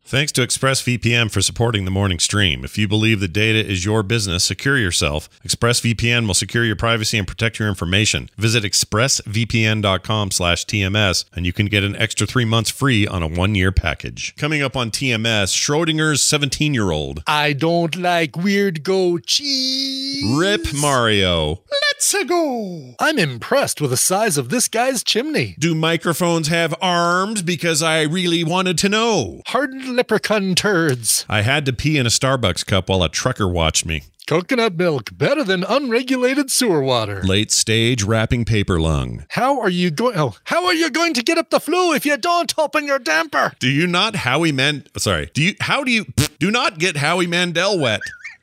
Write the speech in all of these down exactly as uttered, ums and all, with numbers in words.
Thanks to ExpressVPN for supporting the morning stream. If you believe that data is your business, secure yourself. ExpressVPN will secure your privacy and protect your information. Visit expressvpn.com slash TMS and you can get an extra three months free on a one-year package. Coming up on T M S, Schrodinger's seventeen-year-old. I don't like weird goat cheese. Rip Mario. Let's go. I'm impressed with the size of this guy's chimney. Do microphones have arms? Because I really wanted to know. Hardened leprechaun turds. I had to pee in a Starbucks cup while a trucker watched me. Coconut milk, better than unregulated sewer water. Late stage wrapping paper lung. How are you going? Oh, how are you going to get up the flue if you don't open your damper? Do you not Howie Man? Sorry. Do you? How do you? Do not get Howie Mandel wet.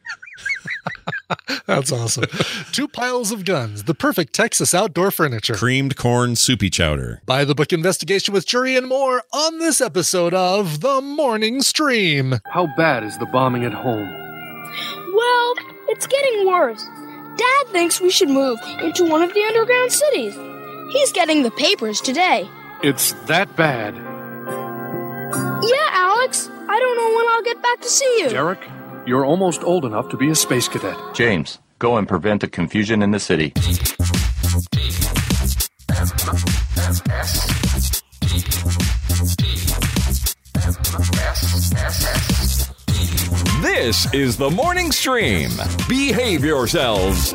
That's awesome. Two piles of guns, the perfect Texas outdoor furniture. Creamed corn soupy chowder. By the book investigation with jury and more on this episode of The Morning Stream. How bad is the bombing at home? Well, it's getting worse. Dad thinks we should move into one of the underground cities. He's getting the papers today. It's that bad. Yeah, Alex. I don't know when I'll get back to see you. Derek, you're almost old enough to be a space cadet. James, go and prevent the confusion in the city. This is the morning stream. Behave yourselves.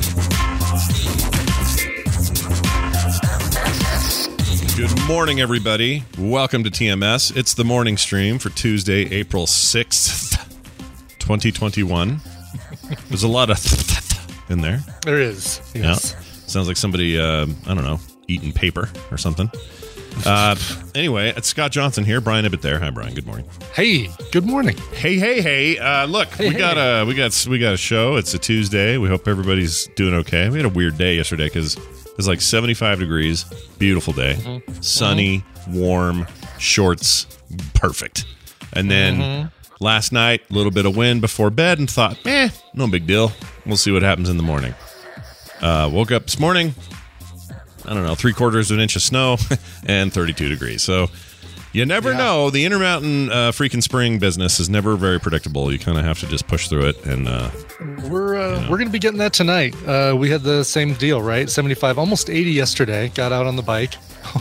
Good morning, everybody. Welcome to T M S. It's the morning stream for Tuesday, April sixth, twenty twenty-one. There's a lot of in there. There is. Yes. Yeah. Sounds like somebody, uh, I don't know, eating paper or something. Uh, anyway, it's Scott Johnson here. Brian Ibbett there. Hi, Brian. Good morning. Hey, good morning. Hey, hey, hey. Uh, look, hey, we hey. got a we got we got a show. It's a Tuesday. We hope everybody's doing okay. We had a weird day yesterday because it was like seventy-five degrees. Beautiful day. Mm-hmm. Sunny, mm-hmm. warm, shorts, perfect. And then mm-hmm. last night, a little bit of wind before bed and thought, eh, no big deal. We'll see what happens in the morning. Uh, woke up this morning. I don't know, three quarters of an inch of snow and thirty-two degrees. So you never yeah. know. The Intermountain uh, freaking spring business is never very predictable. You kind of have to just push through it. And uh, we're uh, you know. we're going to be getting that tonight. Uh, we had the same deal, right? seventy-five, almost eighty yesterday. Got out on the bike.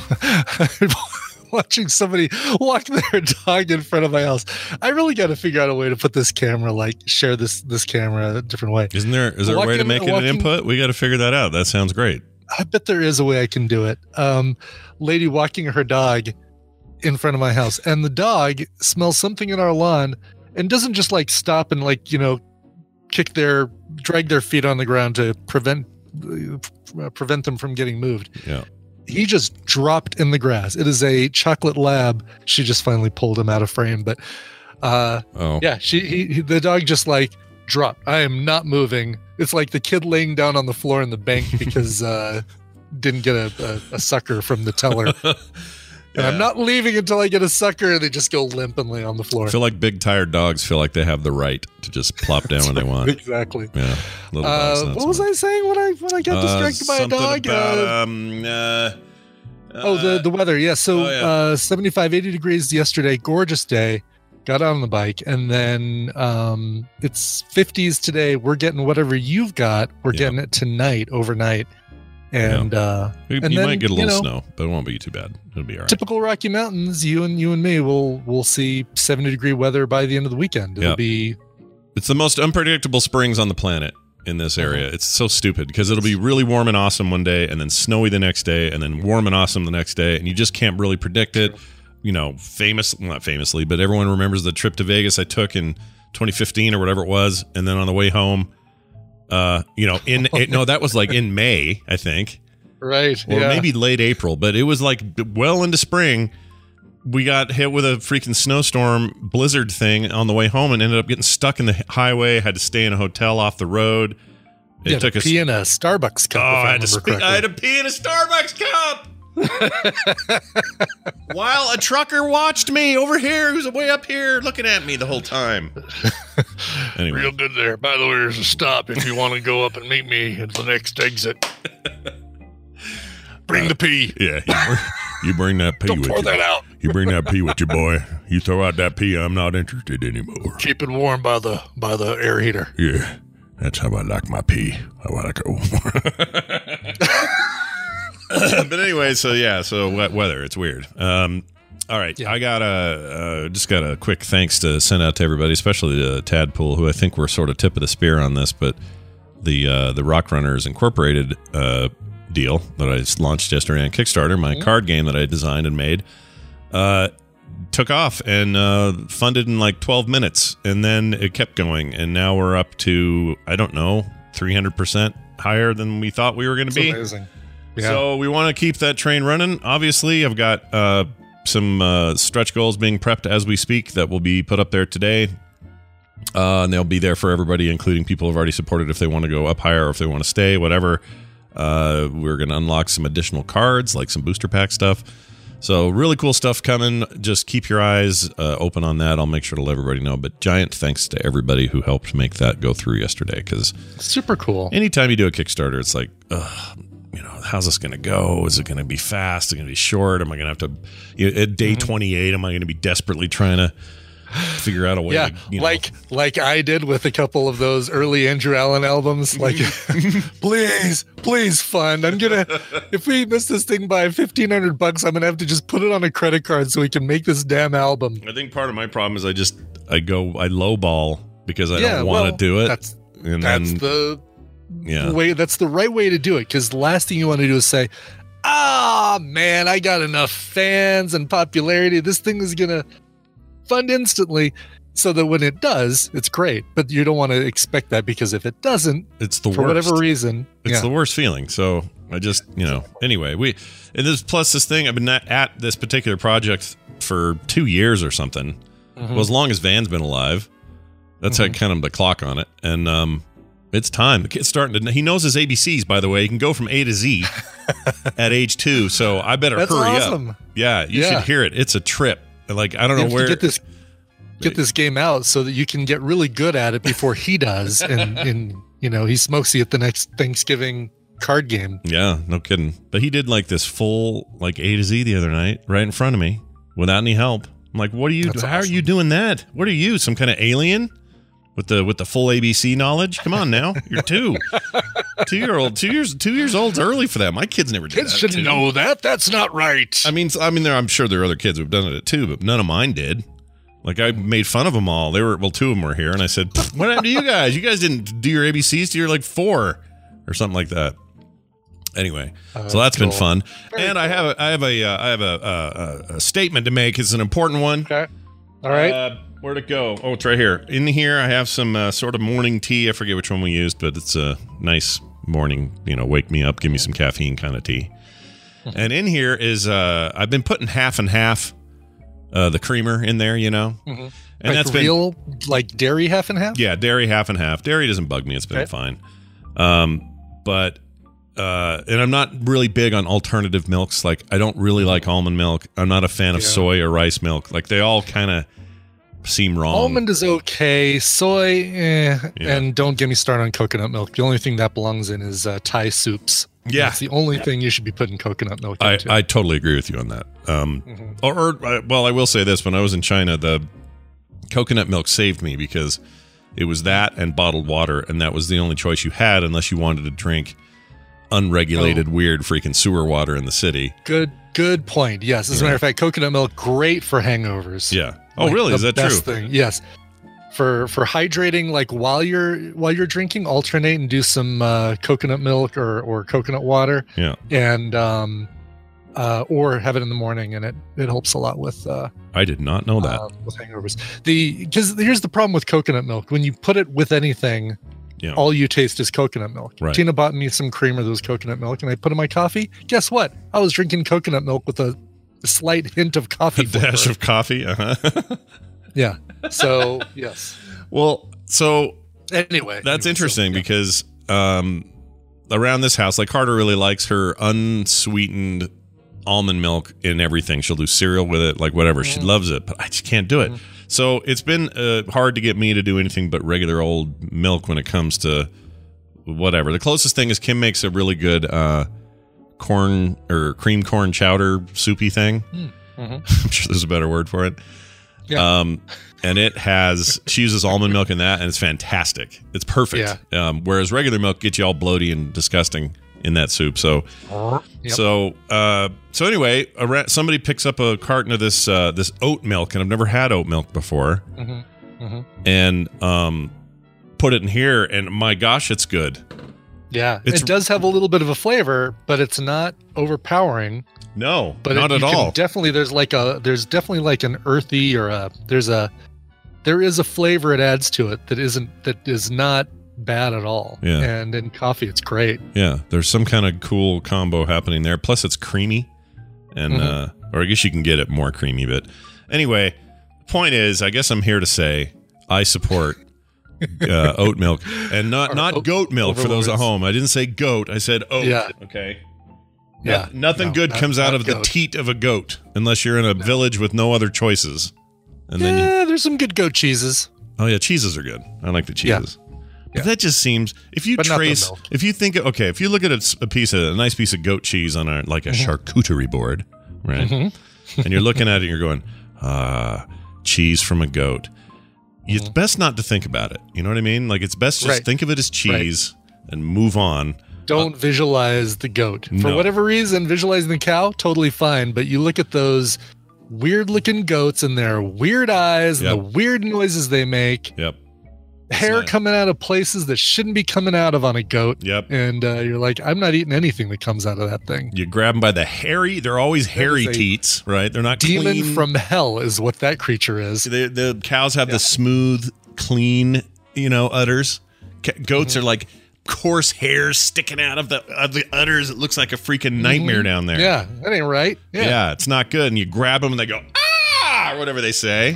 Watching somebody walk their dog in front of my house. I really got to figure out a way to put this camera, like share this this camera a different way. Isn't there? Is there walking, a way to make it walking, an input? We got to figure that out. That sounds great. I bet there is a way I can do it. Um, lady walking her dog in front of my house, and the dog smells something in our lawn and doesn't just like stop and like, you know, kick their, drag their feet on the ground to prevent, uh, prevent them from getting moved. Yeah. He just dropped in the grass. It is a chocolate lab. She just finally pulled him out of frame, but uh, oh. yeah, she, he, he, the dog just like dropped. I am not moving. It's like the kid laying down on the floor in the bank because uh, didn't get a, a, a sucker from the teller. yeah. And I'm not leaving until I get a sucker. And they just go limp and lay on the floor. I feel like big tired dogs feel like they have the right to just plop down when they want. Exactly. Yeah. Little uh, what was I saying when I when I got distracted uh, by a dog? About, uh, um, uh, oh, the the weather. Yeah. So oh, yeah. Uh, seventy-five, eighty degrees yesterday. Gorgeous day. Got on the bike, and then um, it's fifties today. We're getting whatever you've got. We're yeah. getting it tonight, overnight. And, yeah. uh, you, and you then, might get a little you know, snow, but it won't be too bad. It'll be all right. Typical Rocky Mountains, you and you and me will will see seventy degree weather by the end of the weekend. It'll yeah. be. It's the most unpredictable springs on the planet in this area. Mm-hmm. It's so stupid because it'll be really warm and awesome one day, and then snowy the next day, and then warm and awesome the next day, and you just can't really predict it. You know, famous, well, not famously, but everyone remembers the trip to Vegas I took in twenty fifteen or whatever it was. And then on the way home, uh, you know, in, it, no, that was like in May, I think. Right. Or yeah. maybe late April, but it was like well into spring. We got hit with a freaking snowstorm blizzard thing on the way home and ended up getting stuck in the highway, had to stay in a hotel off the road. It you took us pee in a Starbucks cup. Oh, I, I had to spe- I had to pee in a Starbucks cup. While a trucker watched me over here, who's way up here looking at me the whole time. Anyway. Real good there. By the way, there's a stop if you want to go up and meet me at the next exit. Bring uh, the pee. Yeah. yeah. You bring that pee Don't with pour you. that out. You bring that pee with you, boy. You throw out that pee, I'm not interested anymore. Keep it warm by the by the air heater. Yeah, that's how I like my pee. I want to go. But anyway, so yeah, so wet weather. It's weird. Um, all right, yeah. I got a uh, just got a quick thanks to send out to everybody, especially to Tadpool, who I think we're sort of tip of the spear on this, but the uh, the Rock Runners Incorporated uh, deal that I just launched yesterday on Kickstarter, my mm-hmm. card game that I designed and made, uh, took off and uh, funded in like twelve minutes, and then it kept going, and now we're up to, I don't know, three hundred percent higher than we thought we were going to be. Amazing. Yeah. So we want to keep that train running. Obviously, I've got uh, some uh, stretch goals being prepped as we speak that will be put up there today. Uh, and they'll be there for everybody, including people who've already supported if they want to go up higher or if they want to stay, whatever. Uh, we're going to unlock some additional cards, like some booster pack stuff. So really cool stuff coming. Just keep your eyes uh, open on that. I'll make sure to let everybody know. But giant thanks to everybody who helped make that go through yesterday. Because super cool. Anytime you do a Kickstarter, it's like, ugh, you know, how's this going to go? Is it going to be fast? Is it going to be short? Am I going to have to, you know, at day mm-hmm. twenty-eight, am I going to be desperately trying to figure out a way yeah, to, you know. like like I did with a couple of those early Andrew Allen albums. Like, please, please fund. I'm gonna, if we miss this thing by fifteen hundred bucks, I'm gonna have to just put it on a credit card so we can make this damn album. I think part of my problem is I just I go I lowball because I yeah, don't want to well, do it. That's and that's then, the yeah. way. That's the right way to do it. Because the last thing you want to do is say, "Ah, man, I got enough fans and popularity. This thing is gonna fund instantly," so that when it does, it's great. But you don't want to expect that, because if it doesn't, it's the for worst. whatever reason, it's yeah. the worst feeling. So I just, you know, anyway, we and this plus this thing. I've been at, at this particular project for two years or something. Mm-hmm. Well, as long as Van's been alive, that's mm-hmm. how kind of the clock on it. And um, it's time. The kid's starting to. He knows his A B Cs, by the way. He can go from A to Z at age two. So I better that's hurry awesome. up. Yeah, you yeah. should hear it. It's a trip. Like, I don't know where get this get this game out so that you can get really good at it before he does, and, and you know, he smokes you at the next Thanksgiving card game. Yeah, no kidding. But he did like this full like A to Z the other night, right in front of me, without any help. I'm like, what are you? That's how awesome. are you doing that? What are you? Some kind of alien with the with the full A B C knowledge? Come on now, you're two, two year old, two years, two years old's early for that. My kids never did Kids that. should too. know that. That's not right. I mean, I mean, there. I'm sure there are other kids who've done it too, but none of mine did. Like, I made fun of them all. They were well, two of them were here, and I said, "What happened to you guys? You guys didn't do your A B Cs till you're like four, or something like that." Anyway, uh, so that's cool. been fun. Very and cool. I have a, I have a, uh, I have a, a, a statement to make. It's an important one. Okay. All right. Uh, where'd it go? Oh, it's right here. In here, I have some uh, sort of morning tea. I forget which one we used, but it's a nice morning, you know, wake me up, give me some caffeine kind of tea. And in here is, uh, I've been putting half and half uh, the creamer in there, you know. Mm-hmm. And like that's been real, like dairy half and half? Yeah, dairy half and half. Dairy doesn't bug me. It's been okay. fine. Um, but, uh, and I'm not really big on alternative milks. Like, I don't really like almond milk. I'm not a fan of yeah. soy or rice milk. Like, they all kind of seem wrong. Almond is okay. Soy, eh. Yeah. And don't get me started on coconut milk. The only thing that belongs in is uh, Thai soups. Yeah. That's the only thing you should be putting coconut milk I, into. I totally agree with you on that. Um, mm-hmm. Or, or, well, I will say this. When I was in China, the coconut milk saved me because it was that and bottled water, and that was the only choice you had unless you wanted to drink unregulated, oh. weird freaking sewer water in the city. Good, good point. Yes. As yeah. a matter of fact, coconut milk, great for hangovers. Yeah. Oh, like really? Is that best true? Thing. Yes. For for hydrating, like while you're while you're drinking, alternate and do some uh, coconut milk or, or coconut water. Yeah. And um, uh, or have it in the morning, and it, it helps a lot with. Uh, I did not know that uh, with hangovers. The because here's the problem with coconut milk: when you put it with anything, yeah. all you taste is coconut milk. Right. Tina bought me some creamer that was coconut milk, and I put in my coffee. Guess what? I was drinking coconut milk with a, a slight hint of coffee. A dash flavor. of coffee. Uh-huh. Yeah. So yes. Well, so anyway, that's anyway, interesting so, yeah. because um, around this house, like Carter really likes her unsweetened almond milk in everything. She'll do cereal with it, like whatever. Mm-hmm. She loves it, but I just can't do it. Mm-hmm. So it's been uh, hard to get me to do anything but regular old milk when it comes to whatever. The closest thing is Kim makes a really good uh, corn or cream corn chowder soupy thing. Mm-hmm. I'm sure there's a better word for it. Yeah. Um, and it has, she uses almond milk in that, and it's fantastic. It's perfect. Yeah. Um, whereas regular milk gets you all bloaty and disgusting in that soup. So, Yep. so, uh, so anyway, a ra- somebody picks up a carton of this uh, this oat milk, and I've never had oat milk before, Mm-hmm. Mm-hmm. and um, put it in here, and my gosh, it's good. Yeah, It's- it does have a little bit of a flavor, but it's not overpowering. No, But not it, at you can all. Definitely, there's like a there's definitely like an earthy or a there's a there is a flavor it adds to it that isn't that is not bad at all. Yeah. And in coffee, it's great. Yeah, there's some kind of cool combo happening there. Plus, it's creamy, and Mhm. uh, or I guess you can get it more creamy. But anyway, point is, I guess I'm here to say I support uh, oat milk, and not Or not oat goat milk for those at overlords. home. I didn't say goat. I said oat. Yeah. Okay. Yeah, No- nothing no, good not- comes out not of the goat. teat of a goat unless you're in a village with no other choices. And then, you, Yeah, there's some good goat cheeses. oh yeah, cheeses are good. I like the Yeah. cheeses. Yeah. But that just seems, if you But not the trace, milk. if you think, okay, if you look at a, s- a piece of a nice piece of goat cheese on a like a Mm-hmm. charcuterie board, right, and you're looking at it, and you're going, ah, cheese from a goat. It's best not to think about it. You know what I mean? Like it's best just Mm-hmm. Right. think of it as cheese and move on. Don't visualize the goat. For no. whatever reason, visualizing the cow, totally fine. But you look at those weird looking goats and their weird eyes Yep. and the weird noises they make, Yep. hair not- coming out of places that shouldn't be coming out of on a goat. Yep. And uh, you're like, I'm not eating anything that comes out of that thing. You grab them by the hairy. They're always hairy is a teats, right? They're not Demon clean. from hell is what that creature is. The, the cows have the smooth, clean, you know, udders. Ca- goats Mm-hmm. are like coarse hairs sticking out of the of the udders. It looks like a freaking nightmare down there. Mm-hmm. Yeah, that ain't right. yeah, Yeah. it's not good. And you grab them and they go ah, or whatever they say.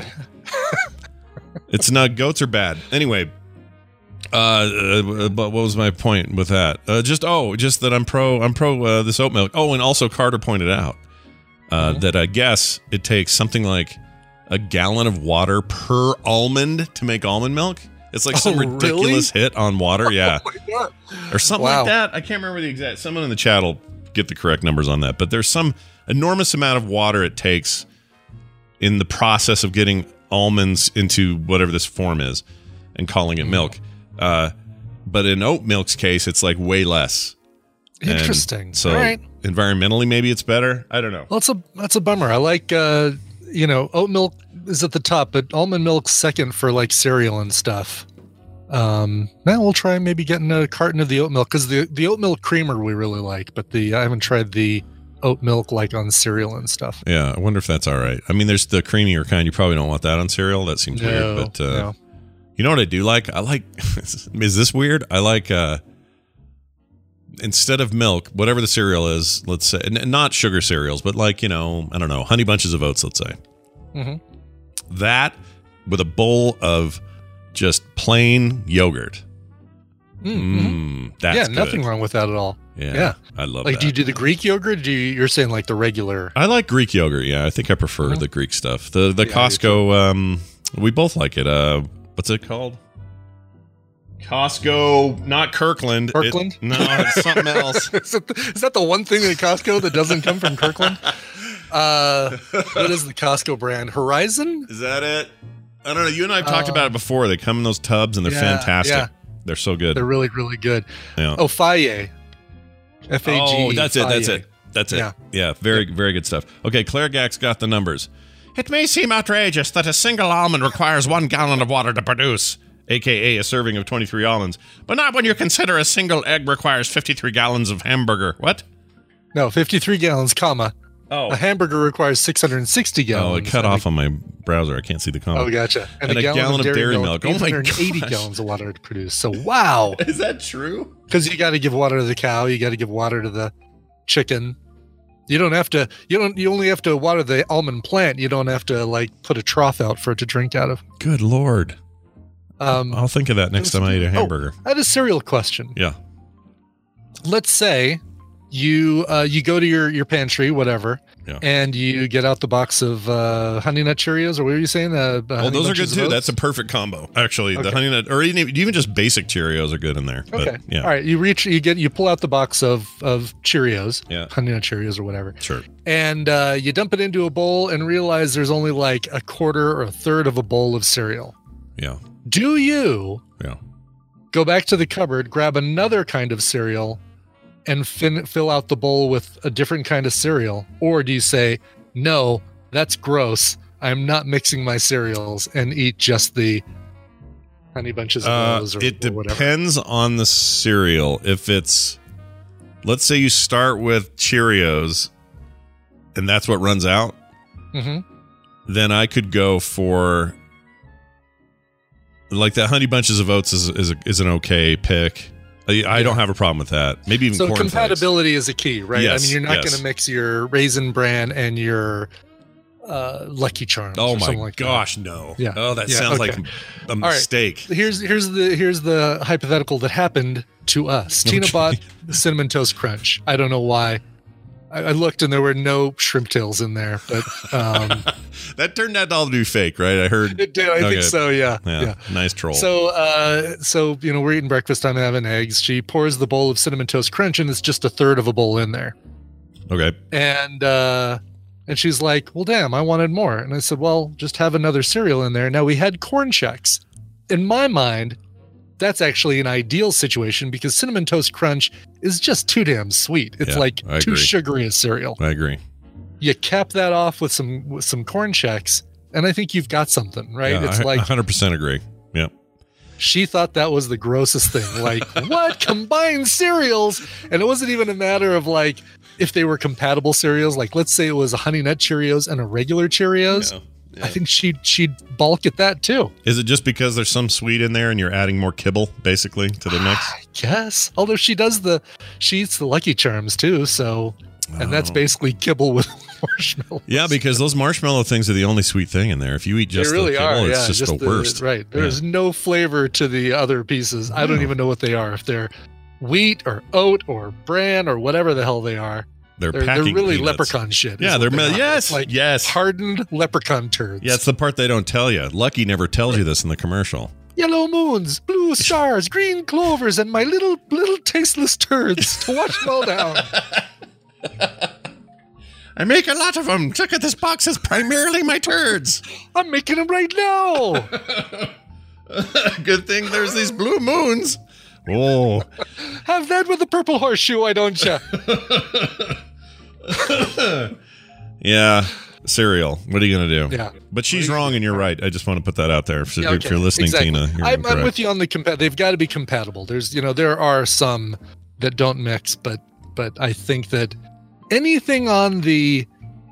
It's not. Goats are bad. Anyway, uh, uh, but what was my point with that? Uh, just oh, just that I'm pro. I'm pro uh, this oat milk. Oh, and also Carter pointed out uh, Mm-hmm. that I guess it takes something like a gallon of water per almond to make almond milk. It's like some Oh, ridiculous hit on water, yeah, or something Wow. like that. I can't remember the exact. Someone in the chat will get the correct numbers on that. But there's some enormous amount of water it takes in the process of getting almonds into whatever this form is and calling it milk. Uh, but in oat milk's case, it's like way less. And Interesting. so All right. environmentally, maybe it's better. I don't know. Well, that's a that's a bummer. I like uh, you know, oat milk is at the top, but almond milk's second for like cereal and stuff. Um, now we'll try maybe getting a carton of the oat milk because the the oat milk creamer we really like, but the I haven't tried the oat milk like on cereal and stuff. Yeah, I wonder if that's all right. I mean, there's the creamier kind. You probably don't want that on cereal. That seems No, weird. But uh, no. you know what I do like? I like. Is this weird? I like. Uh, instead of milk, whatever the cereal is, let's say, n- not sugar cereals, but like, you know, I don't know, Honey Bunches of Oats, let's say. Mhm. That with a bowl of just plain yogurt. Mm-hmm. Mm, that's Yeah, good. nothing wrong with that at all. Yeah, Yeah. I love Like, that. do you do the Greek yogurt? Or do you, you're saying like the regular? I like Greek yogurt. Yeah, I think I prefer Mhm. the Greek stuff. The the Yeah, I do Costco, um, we both like it. Uh, what's it called? Costco, not Kirkland. It- Kirkland? no, it's something else. is, that the, is that the one thing at Costco that doesn't come from Kirkland? Uh, what is the Costco brand? Horizon? Is that it? I don't know. You and I have talked Uh, about it before. They come in those tubs and they're yeah, fantastic. yeah. They're so good. They're really, really good. Yeah. Oh, Faye. F A G. Oh, that's it. That's Faye. it. That's it. Yeah. Yeah. Very, very good stuff. Okay, Claire Gack's got the numbers. It may seem outrageous that a single almond requires one gallon of water to produce, aka a serving of twenty-three almonds, but not when you consider a single egg requires fifty-three gallons of hamburger. What? No, fifty-three gallons, comma. Oh. A hamburger requires six hundred sixty gallons. Oh, it cut and off a- on my browser. I can't see the comment. Oh, gotcha. And a gallon of dairy milk. Oh my eight hundred eighty gosh. gallons of water to produce. So, wow. Is that true? Because you got to give water to the cow. You got to give water to the chicken. You don't have to, you don't, you only have to water the almond plant. You don't have to like put a trough out for it to drink out of. Good Lord. Um, I'll think of that next time I eat a oh, hamburger. I had a cereal question. Yeah. Let's say you uh, you go to your your pantry, whatever, Yeah. And you get out the box of uh, Honey Nut Cheerios, or what were you saying? Uh, oh, those are good too. That's a perfect combo, actually. Okay. The Honey Nut, or even, even just basic Cheerios are good in there. Okay. But, yeah. All right. You reach, you get, you pull out the box of of Cheerios, yeah. Honey Nut Cheerios or whatever. Sure. And uh, you dump it into a bowl and realize there's only like a quarter or a third of a bowl of cereal. Yeah. Do you? Yeah. Go back to the cupboard, grab another kind of cereal, and fin- fill out the bowl with a different kind of cereal, or do you say, no, that's gross, I'm not mixing my cereals, and eat just the Honey Bunches of uh, O's or, it or whatever? Depends on the cereal. If it's, let's say you start with Cheerios and that's what runs out, mm-hmm. then I could go for, like, that Honey Bunches of Oats is is, a, is an okay pick. I, I yeah. don't have a problem with that. Maybe even so corn compatibility flakes. is a key, right? Yes, I mean, you're not yes. going to mix your Raisin Bran and your uh, Lucky Charms. Oh or my like gosh, that. no! Yeah. Oh, that yeah, sounds okay. like a mistake. Right. Here's here's the here's the hypothetical that happened to us. Okay. Tina bought Cinnamon Toast Crunch. I don't know why. I, I looked and there were no shrimp tails in there, but um, that turned out all to be fake, right? I heard it did. I okay. think so. Yeah. yeah, yeah. Nice troll. So, uh, so you know, we're eating breakfast. I'm having eggs. She pours the bowl of Cinnamon Toast Crunch, and it's just a third of a bowl in there. Okay. And uh, and she's like, "Well, damn, I wanted more." And I said, "Well, just have another cereal in there." Now we had Corn Chex. In my mind, that's actually an ideal situation because Cinnamon Toast Crunch is just too damn sweet. It's yeah, like I too agree. sugary a cereal. I agree. You cap that off with some with some Corn Chex, and I think you've got something, right? Yeah, it's I like one hundred percent agree. Yep. She thought that was the grossest thing. Like, what? Combined cereals? And it wasn't even a matter of like if they were compatible cereals. Like, let's say it was a Honey Nut Cheerios and a regular Cheerios. Yeah. Yeah. I think she'd she'd balk at that too. Is it just because there's some sweet in there and you're adding more kibble basically to the mix? I guess. Although she does the she eats the Lucky Charms too, so and oh. that's basically kibble with marshmallows. Yeah, because those marshmallow things are the only sweet thing in there. If you eat just they really the kibble, are, it's yeah, just, just the, the worst. Right. There's yeah. no flavor to the other pieces. I don't even know what they are. If they're wheat or oat or bran or whatever the hell they are. They're, they're, packing they're really peanuts. leprechaun shit. Yeah, they're they yes, like yes, hardened leprechaun turds. Yeah, it's the part they don't tell you. Lucky never tells you this in the commercial. Yellow moons, blue stars, green clovers, and my little little tasteless turds to wash them all down. I make a lot of them. Look at this box. It's primarily my turds. I'm making them right now. Good thing there's these blue moons. Oh, have that with the purple horseshoe, why don't you? Yeah, cereal. What are you gonna do? Yeah, but she's wrong, and you're right. I just want to put that out there. If, yeah, okay. if you're listening, exactly. Tina, you're I'm, correct. I'm with you on the compa- They've got to be compatible. There's, you know, there are some that don't mix, but but I think that anything on the,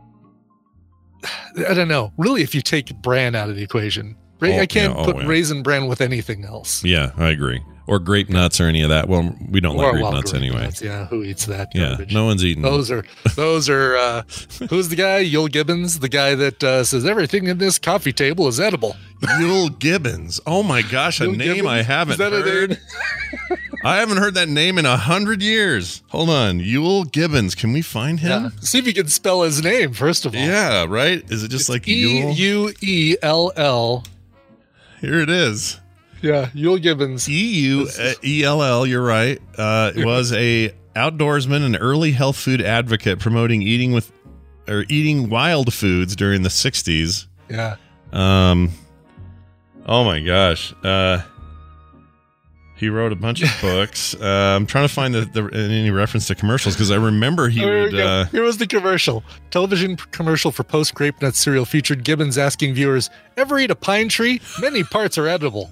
I don't know, really, if you take bran out of the equation, oh, I can't yeah, oh, put yeah. Raisin Bran with anything else. Yeah, I agree. Or grape nuts or any of that. Well, we don't or, like grape well, nuts grape anyway. Nuts, yeah, who eats that Yeah, garbage? no one's eating those. Are those are uh, who's the guy? Yul Gibbons, the guy that uh, says everything in this coffee table is edible. Yul Gibbons. Oh my gosh, a Yul name Gibbons? I haven't Is that heard. A name? I haven't heard that name in a hundred years. Hold on, Yul Gibbons. Can we find him? Yeah. See if you can spell his name first of all. Yeah, right. Is it just it's like E Yul? U E L L? Here it is. Yeah, Yul Gibbons. E U E L L, you're right. Uh, was a outdoorsman and early health food advocate promoting eating with or eating wild foods during the sixties. Yeah. Um. Oh my gosh. Uh. He wrote a bunch of books. Uh, I'm trying to find the, the any reference to commercials because I remember he There would. we go. Uh, Here was the commercial. Television commercial for Post Grape Nut cereal featured Gibbons asking viewers, "Ever eat a pine tree? Many parts are edible."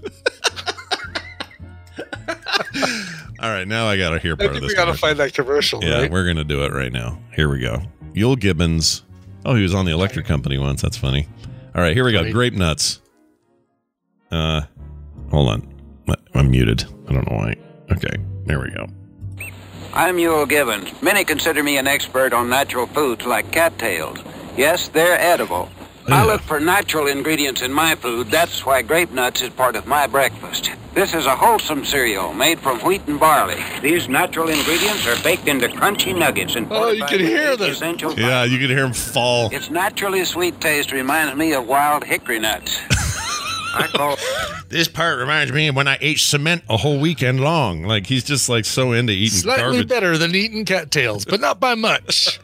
All right, now I got to hear I part think of this. we got to commercial. find that commercial. Yeah, right? we're gonna do it right now. Here we go. Yul Gibbons. Oh, he was on the electric company once. That's funny. All right, here we go. Right. Grape nuts. Uh, hold on. I'm muted. I don't know why. Okay, there we go. I'm Yul Gibbons. Many consider me an expert on natural foods like cattails. Yes, they're edible. Yeah. I look for natural ingredients in my food. That's why grape nuts is part of my breakfast. This is a wholesome cereal made from wheat and barley. These natural ingredients are baked into crunchy nuggets and oh, you can hear them. Essential yeah, you can hear them fall. Its naturally sweet taste reminds me of wild hickory nuts. I call this part reminds me of when I ate cement a whole weekend long. Like he's just like so into eating slightly garbage. better than eating cattails, but not by much.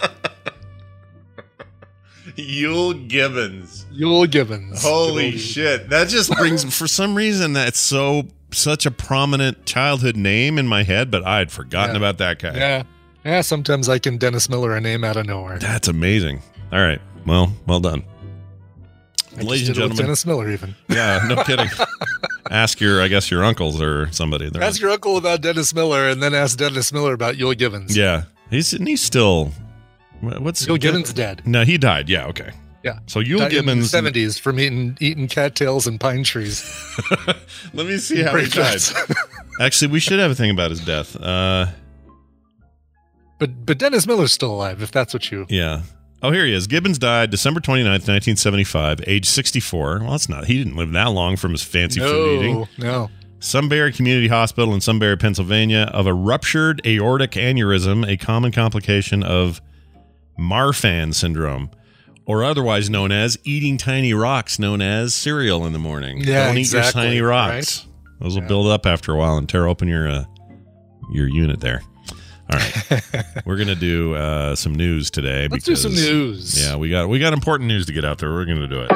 Yul Gibbons. Yul Gibbons. Holy shit. That just brings, for some reason, that's so, such a prominent childhood name in my head, but I'd forgotten yeah. about that guy. Yeah. Yeah, sometimes I can Dennis Miller a name out of nowhere. That's amazing. All right. Well, well done. I Ladies and gentlemen. Dennis Miller, even. Yeah, no kidding. Ask your, I guess, your uncles or somebody. They're ask your uncle about Dennis Miller, and then ask Dennis Miller about Yul Gibbons. Yeah. He's, and he's still... What's Yul Gibbons dead? No, he died. Yeah, okay. Yeah. So Yul died Gibbons in the seventies from eating eating cattails and pine trees. Let me see how he died. Actually, we should have a thing about his death. Uh, but but Dennis Miller's still alive, if that's what you. Yeah. Oh, here he is. Gibbons died December twenty-ninth, nineteen seventy-five, age sixty-four. Well, that's not. He didn't live that long from his fancy no, food eating. No. Sunbury Community Hospital in Sunbury, Pennsylvania, of a ruptured aortic aneurysm, a common complication of Marfan syndrome, or otherwise known as eating tiny rocks, known as cereal in the morning. Yeah, Don't exactly, eat your tiny rocks. Right? Those will yeah. build up after a while and tear open your uh, your unit there. All right, we're gonna do uh, some news today. Let's because, do some news. Yeah, we got we got important news to get out there. We're gonna do it.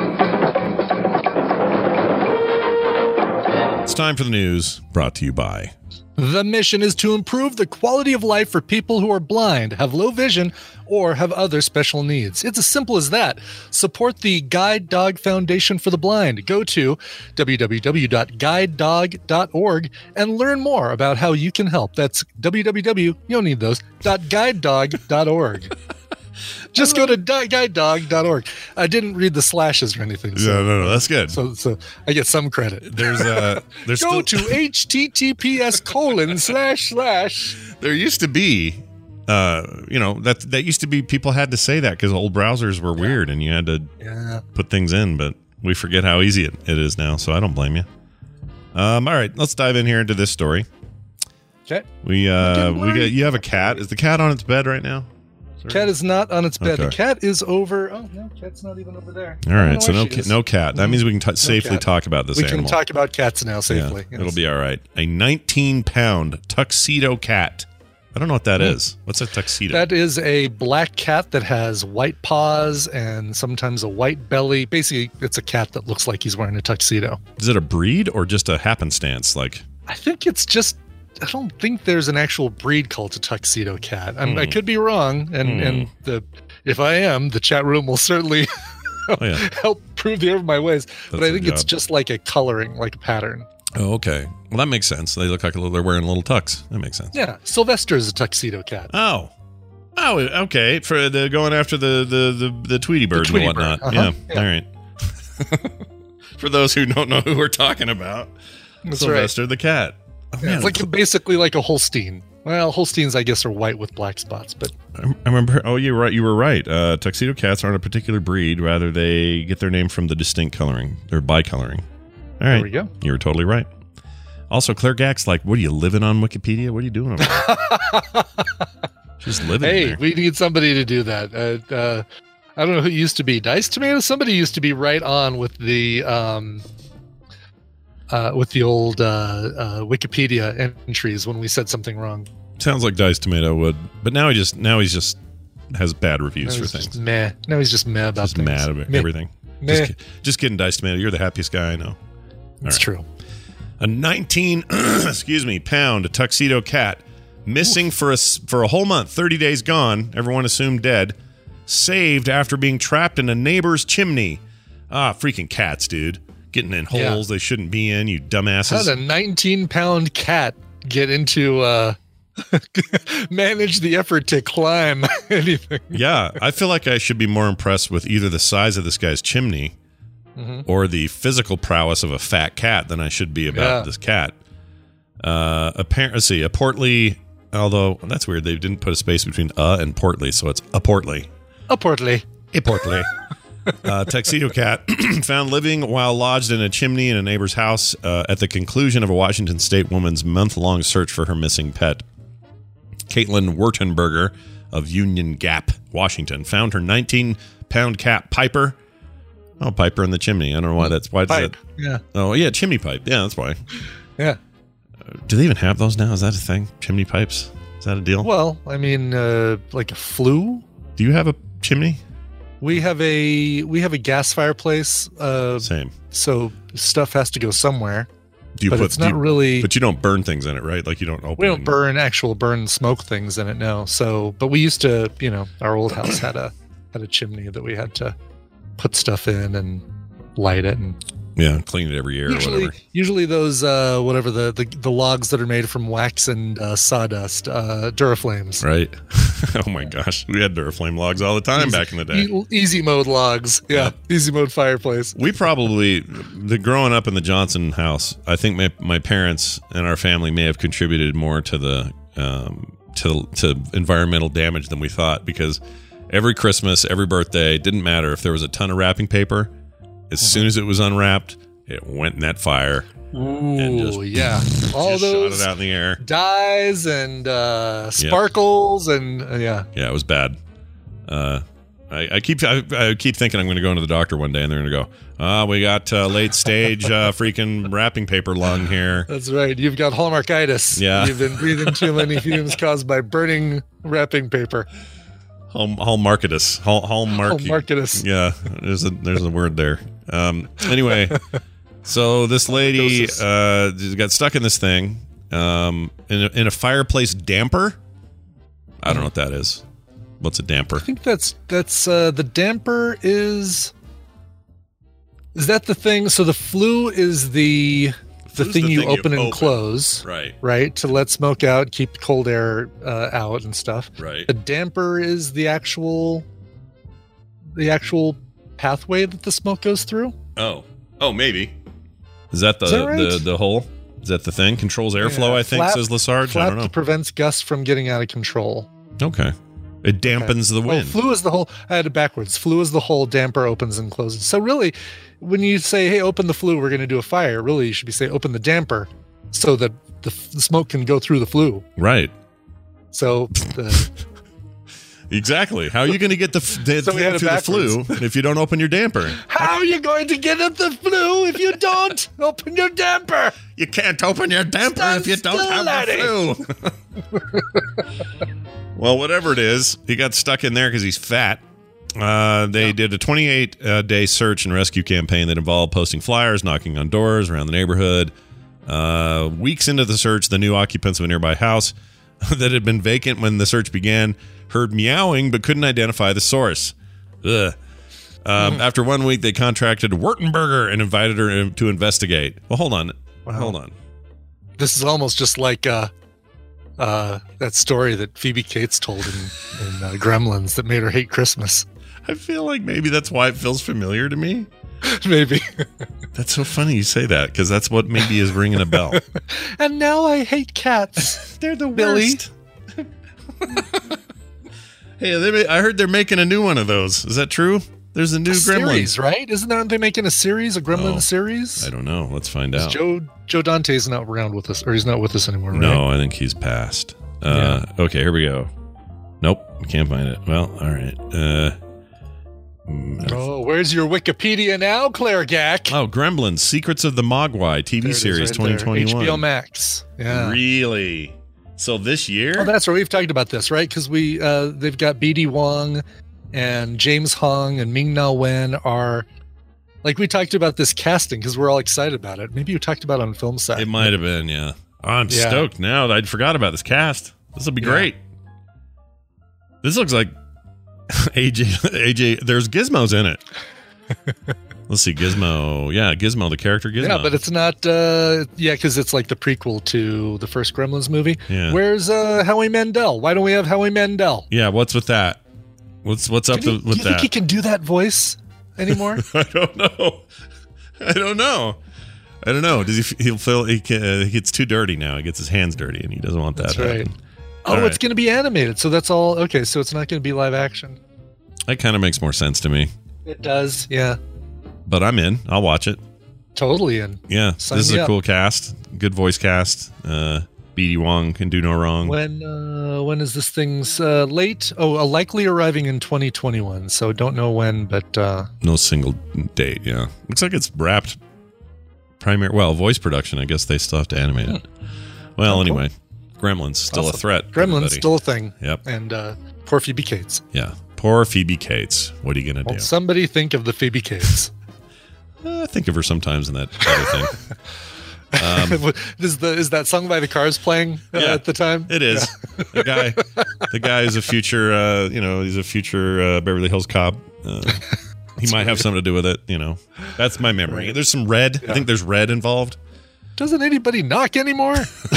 It's time for the news, brought to you by. The mission is to improve the quality of life for people who are blind, have low vision, or have other special needs. It's as simple as that. Support the Guide Dog Foundation for the Blind. Go to w w w dot guide dog dot org and learn more about how you can help. That's w w w, you don't need those, .guide dog dot org. Just go to guide dog dot org. I didn't read the slashes or anything. So, no, no, no, that's good. So, so I get some credit. There's uh, there's go still- to H T T P S colon slash slash. There used to be, uh, you know, that that used to be people had to say that because old browsers were weird and you had to yeah. put things in, but we forget how easy it, it is now. So I don't blame you. Um, all right, let's dive in here into this story. Okay. We uh, we got you have a cat. Is the cat on its bed right now? Cat is not on its bed. Okay. The cat is over. Oh no, cat's not even over there. All right, so no ca- no cat. That means we can t- No safely cat. talk about this we animal. can talk about cats now safely. Yeah, yes. It'll be all right. A nineteen pound tuxedo cat. I don't know what that is. What's a tuxedo? That is a black cat that has white paws and sometimes a white belly. Basically, it's a cat that looks like he's wearing a tuxedo. Is it a breed or just a happenstance? Like, I think it's just. I don't think there's an actual breed called a tuxedo cat. I'm, Hmm. I could be wrong, and Hmm. and the if I am, the chat room will certainly oh, yeah. help prove the error of my ways. but I their think it's job. just like a coloring, like a pattern. Oh, okay. Well, that makes sense. They look like a little, they're wearing little tux. That makes sense. Yeah, Sylvester is a tuxedo cat. Oh. Oh, okay. For the going after the the the, the Tweety bird Tweety and whatnot. bird. Uh-huh. Yeah. Yeah. All right. For those who don't know who we're talking about, That's Sylvester the cat. Oh, Yeah, man. it's like basically like a Holstein. Well, Holsteins, I guess, are white with black spots, but I I remember. Oh, you're right. You were right. Uh, tuxedo cats aren't a particular breed. Rather, they get their name from the distinct coloring. They're bicoloring. All right. there we go. You were totally right. Also, Claire Gack's like, what are you living on Wikipedia? What are you doing over there? Just living Hey, there. we need somebody to do that. Uh, uh, I don't know who it used to be. Dice Tomato? Somebody used to be right on with the um, uh, with the old uh, uh, Wikipedia entries when we said something wrong. Sounds like Dice Tomato would, but now he just now he's just has bad reviews Now for he's things. just meh. Now he's just meh about Just things. mad about Meh. everything. Meh. Just, ki- just kidding, Dice Tomato. You're the happiest guy I know. It's right. true. A nineteen, excuse me, pound tuxedo cat missing for a s- for a whole month, thirty days gone. Everyone assumed dead. Saved after being trapped in a neighbor's chimney. Ah, freaking cats, dude. Getting in Yeah. holes they shouldn't be in, you How dumbasses. did a nineteen pound cat get into uh, manage the effort to climb anything? Yeah, I feel like I should be more impressed with either the size of this guy's chimney Mhm. or the physical prowess of a fat cat than I should be about Yeah. this cat. Uh, apparently, let's see, a portly, although that's weird. They didn't put a space between uh and portly, so it's a portly. A portly. A portly. Uh, Tuxedo Cat found living while lodged in a chimney in a neighbor's house uh, at the conclusion of a Washington State woman's month-long search for her missing pet. Caitlin Wurtenberger of Union Gap, Washington, found her nineteen-pound cat Piper. Oh, Piper in the chimney. I don't know why that's why. Pipe. That, yeah. Oh, yeah, chimney pipe. Yeah, that's why. Yeah. Uh, do they even have those now? Is that a thing? Chimney pipes? Is that a deal? Well, I mean, uh, like a flue. Do you have a chimney? We have a we have a gas fireplace. Uh, Same. So stuff has to go somewhere. Do you but put, it's not you, really. But you don't burn things in it, right? Like you don't open. We don't and, burn actual burn smoke things in it, no. So, but we used to, you know, our old house had a had a chimney that we had to put stuff in and light it and. Yeah, clean it every year Usually, or whatever. usually those uh, whatever the, the the logs that are made from wax and uh, sawdust, uh, Duraflames. Right. Oh my gosh, we had Duraflame logs all the time easy, back in the day. E- easy mode logs, yeah, Yep. easy mode fireplace. We probably, the growing up in the Johnson house, I think my my parents and our family may have contributed more to the um, to to environmental damage than we thought, because every Christmas, every birthday, didn't matter if there was a ton of wrapping paper. As soon as it was unwrapped, it went in that fire. and just, Ooh, yeah. All just those shot it out in the air. dyes and uh, sparkles and uh, yeah. Yeah, it was bad. Uh, I, I keep I, I keep thinking I'm going to go into the doctor one day and they're going to go, ah, oh, we got uh, late stage uh, freaking wrapping paper lung here. That's right. You've got hallmarkitis. Yeah. You've been breathing too many fumes caused by burning wrapping paper. Hall, hallmarkitis. Hall, hallmark. Hallmarkitis. Yeah, there's a there's a word there. Um, anyway, so this lady uh, got stuck in this thing um, in, a, in a fireplace damper. I don't know what that is. What's a damper? I think that's that's uh, the damper is. Is that the thing? So the flue is the the Flue's thing the you thing you open and open. close, Right. right? To let smoke out, keep cold air uh, out and stuff. Right. The damper is the actual the actual pathway that the smoke goes through. Oh. Oh, maybe. Is that the Is that right? the, the hole? Is that the thing? Controls airflow, Yeah. I think, Flap- says Lesarge. I Flap don't know. prevents gusts from getting out of control. Okay. It dampens the Oh, wind. flue is the hole. I had it backwards. Flue is the hole. Damper opens and closes. So really, when you say, "Hey, open the flue, we're going to do a fire," really, you should be saying, "Open the damper," so that the, the smoke can go through the flue. Right. So, the, Exactly. How are you going to get the, f- the So we had it through the flue backwards. if you don't open your damper? how are you going to get at the flue if you don't open your damper? You can't open your damper Stand if you don't still, have laddie. the flue. Well, whatever it is, he got stuck in there because he's fat. Uh, they yeah. did a twenty-eight uh, day search and rescue campaign that involved posting flyers, knocking on doors around the neighborhood. Uh, weeks into the search, the new occupants of a nearby house that had been vacant when the search began heard meowing but couldn't identify the source. Ugh. Um, mm. After one week, they contracted Wurtenberger and invited her to investigate. Well, hold on. Wow. Hold on. This is almost just like uh, uh, that story that Phoebe Cates told in, in uh, Gremlins that made her hate Christmas. I feel like maybe that's why it feels familiar to me. Maybe. That's so funny you say that, because that's what maybe is ringing a bell. And now I hate cats. They're the Billy. worst. Hey, they, I heard they're making a new one of those. Is that true? There's a new a Gremlin series, right? Isn't that, aren't they making a series, a Gremlin oh, series? I don't know. Let's find out. Joe Joe Dante's not around with us, or he's not with us anymore, right? No, I think he's passed. Uh, yeah. Okay, here we go. Nope, can't find it. Well, all right. Uh, oh, where's your Wikipedia now, Claire Gack? Oh, Gremlins, Secrets of the Mogwai T V series right twenty twenty-one. H B O Max. Yeah. Really? So this year? Oh, that's right. We've talked about this, right? Because we uh, they've got B D Wong and James Hong and Ming-Na Wen are, like, we talked about this casting because we're all excited about it. Maybe you talked about it on Film Sack. It might have been, yeah. Oh, I'm yeah. stoked now that I forgot about this cast. This will be yeah. great. This looks like A J. A J. There's Gizmos in it. Let's see, Gizmo. Yeah, Gizmo, the character Gizmo. Yeah, but it's not. Uh, yeah, because it's like the prequel to the first Gremlins movie. Yeah. Where's uh, Howie Mandel? Why don't we have Howie Mandel? Yeah, what's with that? What's what's up he, to, with do you that? Think he can do that voice anymore? I don't know. I don't know. I don't know. Does he? He'll feel he, can, uh, he gets too dirty now. He gets his hands dirty, and he doesn't want that. That's right. Happen. Oh, all it's right. going to be animated, so that's all. Okay, so it's not going to be live action. That kind of makes more sense to me. It does, yeah. But I'm in. I'll watch it. Totally in. Yeah, Sign this is me a up. cool cast. Good voice cast. Uh, B D Wong can do no wrong. When uh, when is this thing's uh, late? Oh, uh, likely arriving in twenty twenty-one. So don't know when, but uh, No single date, yeah. Looks like it's wrapped primary. Well, voice production, I guess they still have to animate it. Well, Oh, anyway, Gremlins still awesome. a threat. Gremlins everybody. still a thing. Yep. And uh, poor Phoebe Cates. Yeah. Poor Phoebe Cates. What are you going to Well, do? somebody think of the Phoebe Cates. Uh, I think of her sometimes in that other thing. Um, is the is that song by the Cars playing uh, Yeah, at the time? It is. The guy, the guy is a future, uh, you know, he's a future uh, Beverly Hills cop. Uh, he might have something to do with it, you know. That's my memory. Right. There's some red. Yeah. I think there's red involved. Doesn't anybody knock anymore?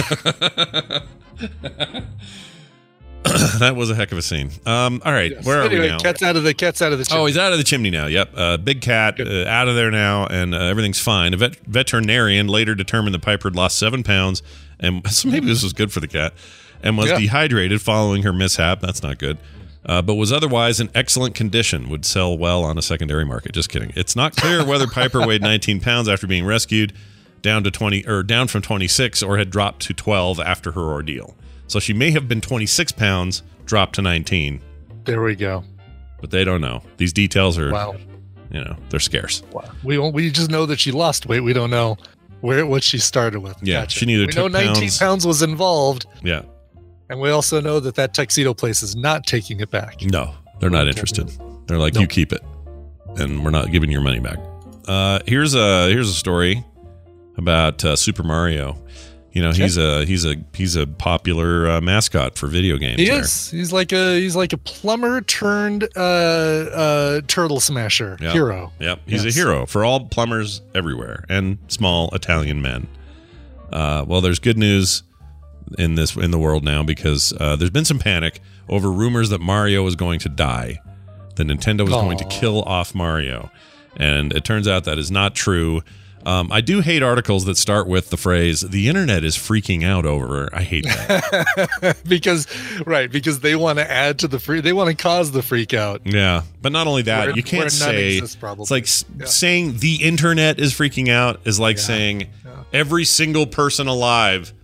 That was a heck of a scene. Um, all right, Yes. where are anyway, we now? Cat's out of the cat's out of the. Oh, chimney. he's out of the chimney now. Yep. Uh, big cat uh, out of there now, and uh, everything's fine. A vet- veterinarian later determined that Piper had lost seven pounds, and so maybe this was good for the cat, and was Yeah. dehydrated following her mishap. That's not good. Uh, but was otherwise in excellent condition, would sell well on a secondary market. Just kidding. It's not clear whether Piper weighed nineteen pounds after being rescued, down to twenty or down from twenty-six, or had dropped to twelve after her ordeal. So she may have been twenty-six pounds, dropped to nineteen. There we go. But they don't know. These details are, Wow. you know, they're scarce. Wow. We won't, we just know that she lost weight. We don't know where what she started with. Yeah, Gotcha. she neither we know took nineteen pounds- pounds was involved, Yeah. and we also know that that tuxedo place is not taking it back. No, they're not interested. They're like, Nope. you keep it, and we're not giving your money back. Uh, here's a here's a story about uh, Super Mario. You know, he's a he's a he's a popular uh, mascot for video games. He there. is. He's like a he's like a plumber turned uh, uh, turtle smasher Yeah. hero. Yep, he's Yes. a hero for all plumbers everywhere and small Italian men. Uh, well, there's good news in this in the world now because uh, there's been some panic over rumors that Mario is going to die. That Nintendo was going to Aw. kill off Mario, and it turns out that is not true. Um, I do hate articles that start with the phrase "the internet is freaking out over." I hate that. because right because they want to add to the free they want to cause the freak out. Yeah, but not only that, Where- you where can't none say exists, probably. it's like s Yeah. saying the internet is freaking out is like Yeah. saying Yeah. every single person alive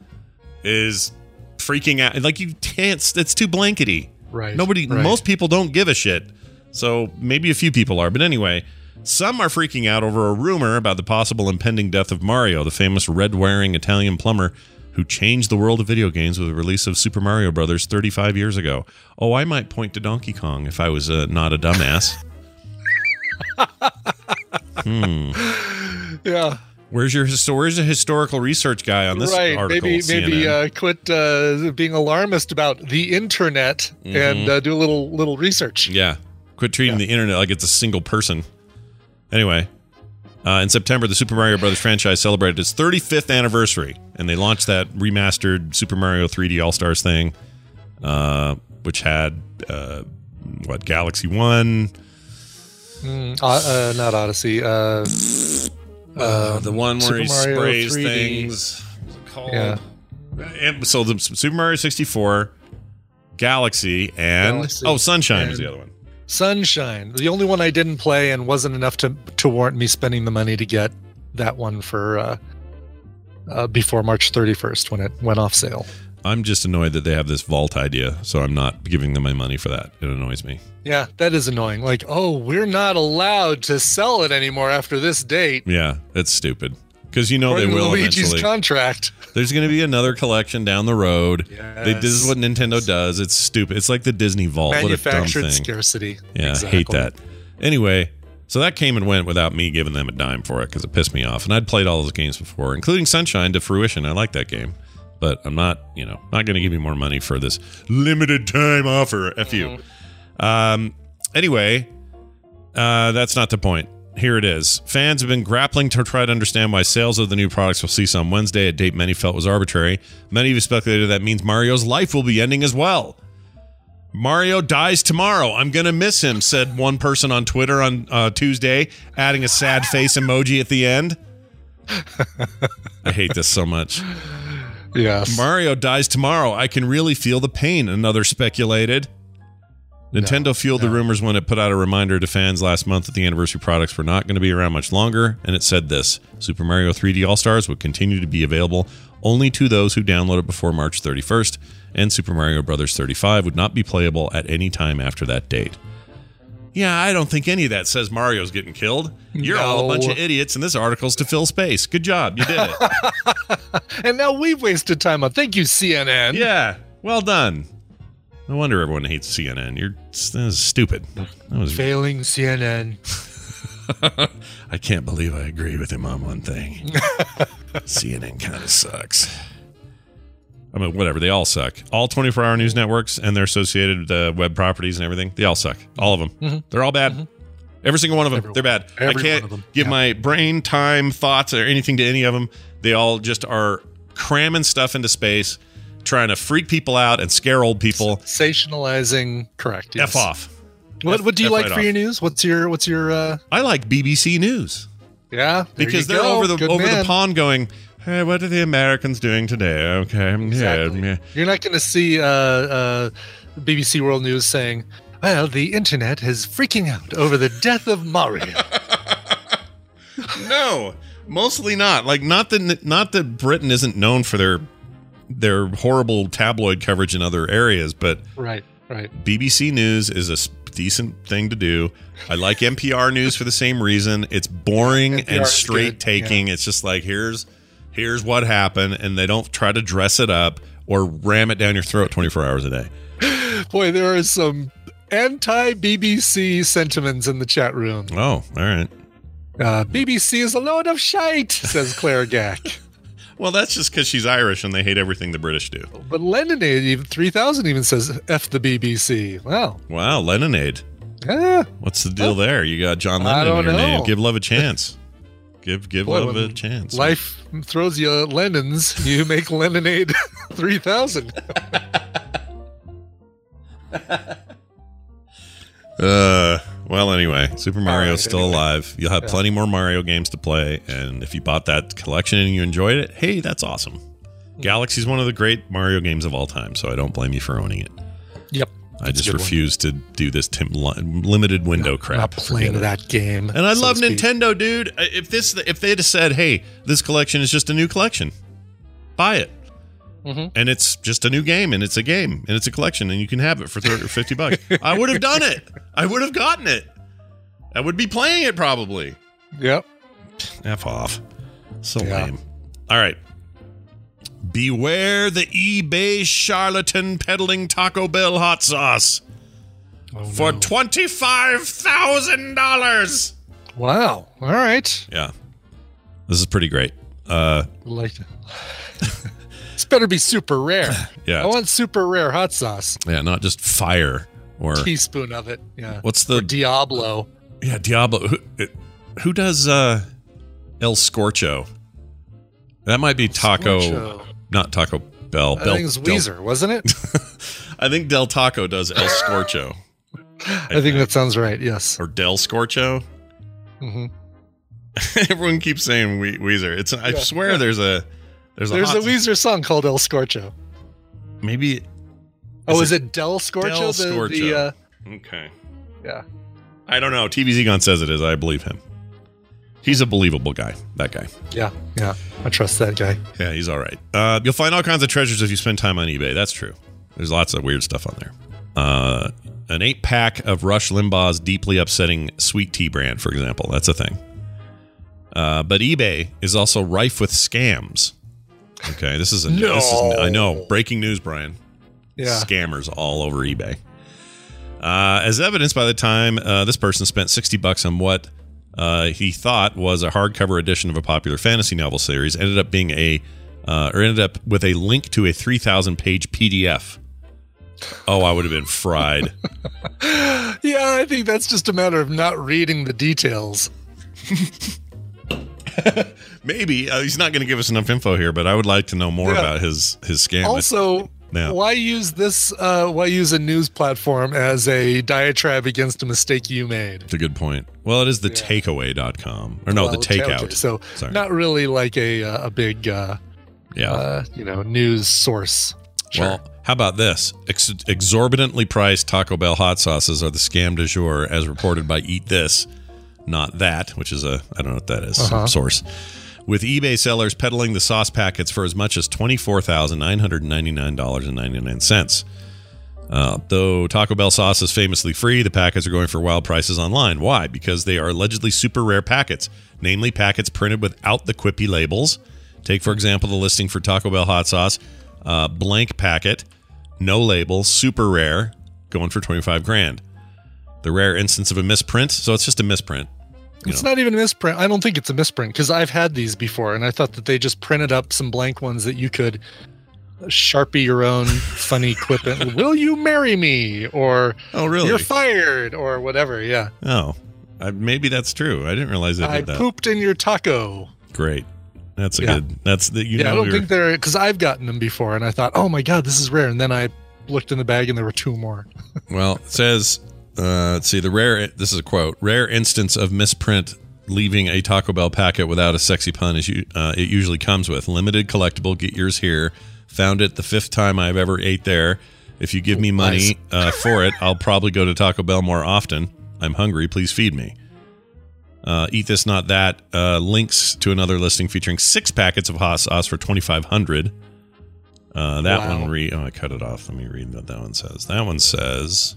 is freaking out. Like you can't. It's too blankety. Right. Nobody. right. Most people don't give a shit. So maybe a few people are, but anyway. Some are freaking out over a rumor about the possible impending death of Mario, the famous red-wearing Italian plumber who changed the world of video games with the release of Super Mario Brothers thirty-five years ago. Oh, I might point to Donkey Kong if I was uh, not a dumbass. hmm. Yeah. Where's your histo- Where's the historical research guy on this right. article? Maybe maybe C N N? uh, quit uh, being alarmist about the internet and uh, do a little little research. Yeah. Quit treating Yeah. the internet like it's a single person. Anyway, uh, in September, the Super Mario Brothers franchise celebrated its thirty-fifth anniversary, and they launched that remastered Super Mario three D All-Stars thing, uh, which had, uh, what, Galaxy one? Mm, uh, uh, not Odyssey. Uh, Uh, the one where Super he Mario sprays three D. things. What's it called? Yeah. And so the Super Mario sixty-four, Galaxy, and... Galaxy oh, Sunshine was and- the other one. Sunshine, the only one I didn't play and wasn't enough to to warrant me spending the money to get that one for uh, uh, before March thirty-first when it went off sale. I'm just annoyed that they have this vault idea, so I'm not giving them my money for that. It annoys me. Yeah, that is annoying. Like, oh, we're not allowed to sell it anymore after this date. Yeah, it's stupid. Because you know they According to will Luigi's eventually. contract. There's going to be another collection down the road. Yes. They, this is what Nintendo does. It's stupid. It's like the Disney Vault. What a dumb Manufactured thing. scarcity. Yeah, Exactly. hate that. Anyway, so that came and went without me giving them a dime for it because it pissed me off. And I'd played all those games before, including Sunshine to fruition. I like that game. But I'm not, you know, not going to give you more money for this limited time offer. F you. Um, anyway, uh, that's not the point. Here it is. Fans have been grappling to try to understand why sales of the new products will cease on Wednesday, a date many felt was arbitrary. Many have speculated that means Mario's life will be ending as well. Mario dies tomorrow. I'm going to miss him, said one person on Twitter on uh, Tuesday, adding a sad face emoji at the end. I hate this so much. Yes. Mario dies tomorrow. I can really feel the pain, another speculated. Nintendo No, fueled no. the rumors when it put out a reminder to fans last month that the anniversary products were not going to be around much longer, and it said this: Super Mario three D All-Stars would continue to be available only to those who download it before March thirty-first, and Super Mario Bros. thirty-five would not be playable at any time after that date. Yeah, I don't think any of that says Mario's getting killed. You're No. all a bunch of idiots, and this article's to fill space. Good job. You did it. And now we've wasted time on. Thank you, C N N. Yeah, well done. No wonder everyone hates C N N. You're that was stupid. That was. Failing C N N. I can't believe I agree with him on one thing. C N N kind of sucks. I mean, whatever. They all suck. All twenty-four hour news networks and their associated uh, web properties and everything. They all suck. All of them. Mm-hmm. They're all bad. Mm-hmm. Every single one of them. Every They're bad. every I can't one of them. give Yeah. my brain, time, thoughts, or anything to any of them. They all just are cramming stuff into space, trying to freak people out and scare old people. Sensationalizing. Correct. Yes. F off. What F- What do you F like right for off. your news? What's your What's your? uh I like B B C News. Yeah, there Because you they're go. over the Good over man. the pond going, hey, what are the Americans doing today? Okay. Exactly. Yeah, yeah. You're not going to see uh, uh, B B C World News saying, "Well, the internet is freaking out over the death of Mario." No, mostly not. Like not that not that Britain isn't known for their their horrible tabloid coverage in other areas, but Right. Right. B B C News is a s- decent thing to do. I like N P R News for the same reason. It's boring N P R and is straight good, taking. It's just like here's here's what happened, and they don't try to dress it up or ram it down your throat twenty-four hours a day. Boy, there are some anti-B B C sentiments in the chat room. Oh, all right. Uh, B B C is a load of shite, says Claire Gack. Well, that's just because she's Irish and they hate everything the British do. But Leninade even three thousand even says F the B B C. Wow. Wow, Leninade. Yeah. What's the deal there? You got John I Lennon in don't your know. name. Give love a chance. Give give Boy, love a when chance. Life throws you lemons. You make Leninade three thousand. Uh, well, anyway, Super Mario's right, still anyway. alive. You'll have Yeah. plenty more Mario games to play, and if you bought that collection and you enjoyed it, hey, that's awesome. Galaxy's one of the great Mario games of all time, so I don't blame you for owning it. Yep. I That's a just good one. refuse to do this tim- li- limited window crap. Not playing Forget it. that game. And I so love to speak. Nintendo, dude. If this, if they had said, "Hey, this collection is just a new collection, buy it," Mhm. and it's just a new game, and it's a game, and it's a collection, and you can have it for thirty or fifty bucks, I would have done it. I would have gotten it. I would be playing it probably. Yep. F off. So Yeah. lame. All right. Beware the eBay charlatan peddling Taco Bell hot sauce Oh, for no. twenty-five thousand dollars. Wow. All right. Yeah. This is pretty great. Uh, Like this better be super rare. Yeah. I want super rare hot sauce. yeah, not just fire or Teaspoon of it. Yeah. what's the Or Diablo. yeah Diablo? Who, who does uh, El Scorcho? That might be Taco, Scorcho. not Taco Bell. I Bell- think it's Del- Weezer, wasn't it? I think Del Taco does El Scorcho I think that sounds right. Yes. or Del Scorcho. hmm Everyone keeps saying we- Weezer. It's I Yeah, swear yeah. there's a there's a There's hot, a Weezer song called El Scorcho. maybe. Oh, is it Del Scorcho? Del The- Scorcho. The, uh, Okay. yeah. I don't know. T V Z Gun says it is. I believe him. He's a believable guy. That guy. Yeah. Yeah. I trust that guy. Yeah, he's all right. Uh, you'll find all kinds of treasures if you spend time on eBay. That's true. There's lots of weird stuff on there. Uh, an eight pack of Rush Limbaugh's deeply upsetting sweet tea brand, for example. That's a thing. Uh, but eBay is also rife with scams. Okay, this is a No. this is I know breaking news, Brian. Yeah. Scammers all over eBay. Uh, as evidenced by the time uh, this person spent sixty bucks on what uh, he thought was a hardcover edition of a popular fantasy novel series, ended up being a uh, or ended up with a link to a three thousand page P D F. Oh, I would have been fried. Yeah, I think that's just a matter of not reading the details. Maybe uh, he's not going to give us enough info here, but I would like to know more Yeah. about his his scam. Also, Yeah. why use this? Uh, why use a news platform as a diatribe against a mistake you made? It's a good point. Well, it is the Yeah. takeaway dot com. Or no, Well, the takeout. okay, so Sorry. not really like a uh, a big uh, yeah. uh, you know news source. Sure. Well, How about this? Ex- exorbitantly priced Taco Bell hot sauces are the scam du jour, as reported by Eat This, Not That, which is a, I don't know what that is, Uh-huh. source. With eBay sellers peddling the sauce packets for as much as twenty-four thousand nine hundred ninety-nine dollars and ninety-nine cents. Uh, though Taco Bell sauce is famously free, the packets are going for wild prices online. Why? Because they are allegedly super rare packets, namely packets printed without the quippy labels. Take, for example, the listing for Taco Bell hot sauce, uh, blank packet, no label, super rare, going for twenty-five grand. The rare instance of a misprint, so it's just a misprint. You It's know. not even a misprint. I don't think it's a misprint because I've had these before, and I thought that they just printed up some blank ones that you could Sharpie your own funny quip in. Will you marry me? Or Oh, really? you're fired, or whatever. Yeah. Oh, I, maybe that's true. I didn't realize they did I that. pooped in your taco. Great. That's a Yeah. good. That's the. You yeah, know I don't you're- think they're because I've gotten them before, and I thought, oh my god, this is rare. And then I looked in the bag, and there were two more. Well, it says, uh, let's see, the rare, this is a quote, rare instance of misprint leaving a Taco Bell packet without a sexy pun is you, uh, it usually comes with. Limited collectible, get yours here. Found it the fifth time I've ever ate there. If you give me money uh, for it, I'll probably go to Taco Bell more often. I'm hungry. Please feed me. Uh, Eat This, Not That uh, links to another listing featuring six packets of hot sauce for twenty-five hundred dollars. Uh, that Wow. one, re- oh, I cut it off. Let me read what that one says. That one says,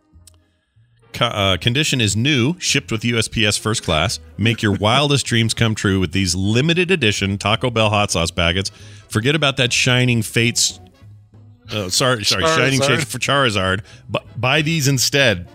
co- uh, condition is new, shipped with U S P S first class. Make your wildest dreams come true with these limited edition Taco Bell hot sauce packets. Forget about that Shining Fates, uh, sorry, sorry, Shining Charizard. Shades for Charizard. Bu- buy these instead.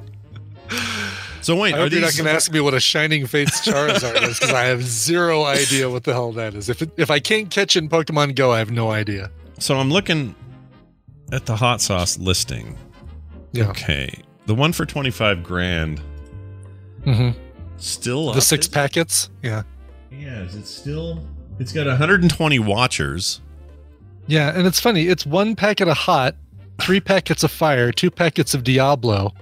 So wait, I are hope you're not these? going to ask me what a Shining Fates Charizard is because I have zero idea what the hell that is. If it, if I can't catch it in Pokemon Go, I have no idea. So I'm looking at the hot sauce listing. Yeah. Okay, the one for twenty-five grand. Mm-hmm. Still The up, six is it? packets. Yeah. Yeah, is it still? It's got one hundred twenty watchers. Yeah, and it's funny. It's one packet of hot, three packets of fire, two packets of Diablo,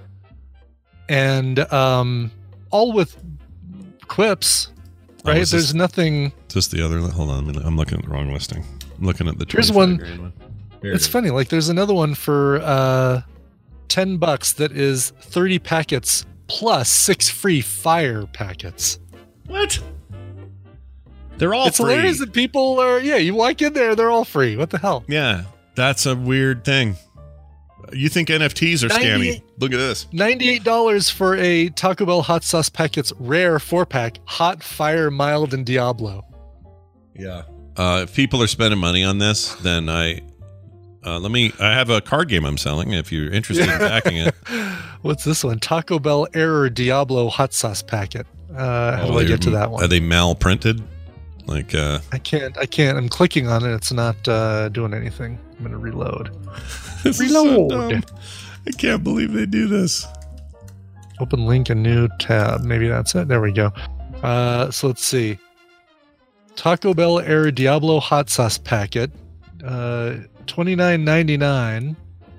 and um, all with quips. Oh, Right? is There's this- nothing. Just the other. Hold on, I'm looking at the wrong listing. I'm looking at the. Here's twenty-five one- grand one. Here it It's is. funny. Like there's another one for uh, ten bucks that is thirty packets plus six free fire packets. What? They're all it's free. hilarious that people are. Yeah, you walk in there, they're all free. What the hell? Yeah, that's a weird thing. You think N F Ts are scammy? ninety-eight Look at this. ninety-eight dollars for a Taco Bell hot sauce packets rare four pack, hot, fire, mild, and Diablo. Yeah. Uh, if people are spending money on this, then I uh, let me. I have a card game I'm selling. If you're interested in backing it, What's this one? Taco Bell Error Diablo hot sauce packet. Uh, how Oh, do I they're- get to that one? Are they mal printed? Like, uh, I can't. I can't. I'm clicking on it. It's not uh, doing anything. I'm gonna reload. this is so Reload. dumb. I can't believe they do this. Open link, a new tab. Maybe that's it. There we go. Uh, so let's see. Taco Bell Error Diablo hot sauce packet. Uh, twenty-nine ninety-nine.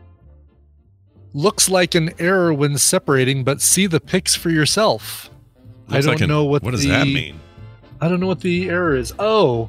Looks like an error when separating, but see the pics for yourself. I Looks don't like an- know what What does the, that mean? I don't know what the error is. Oh,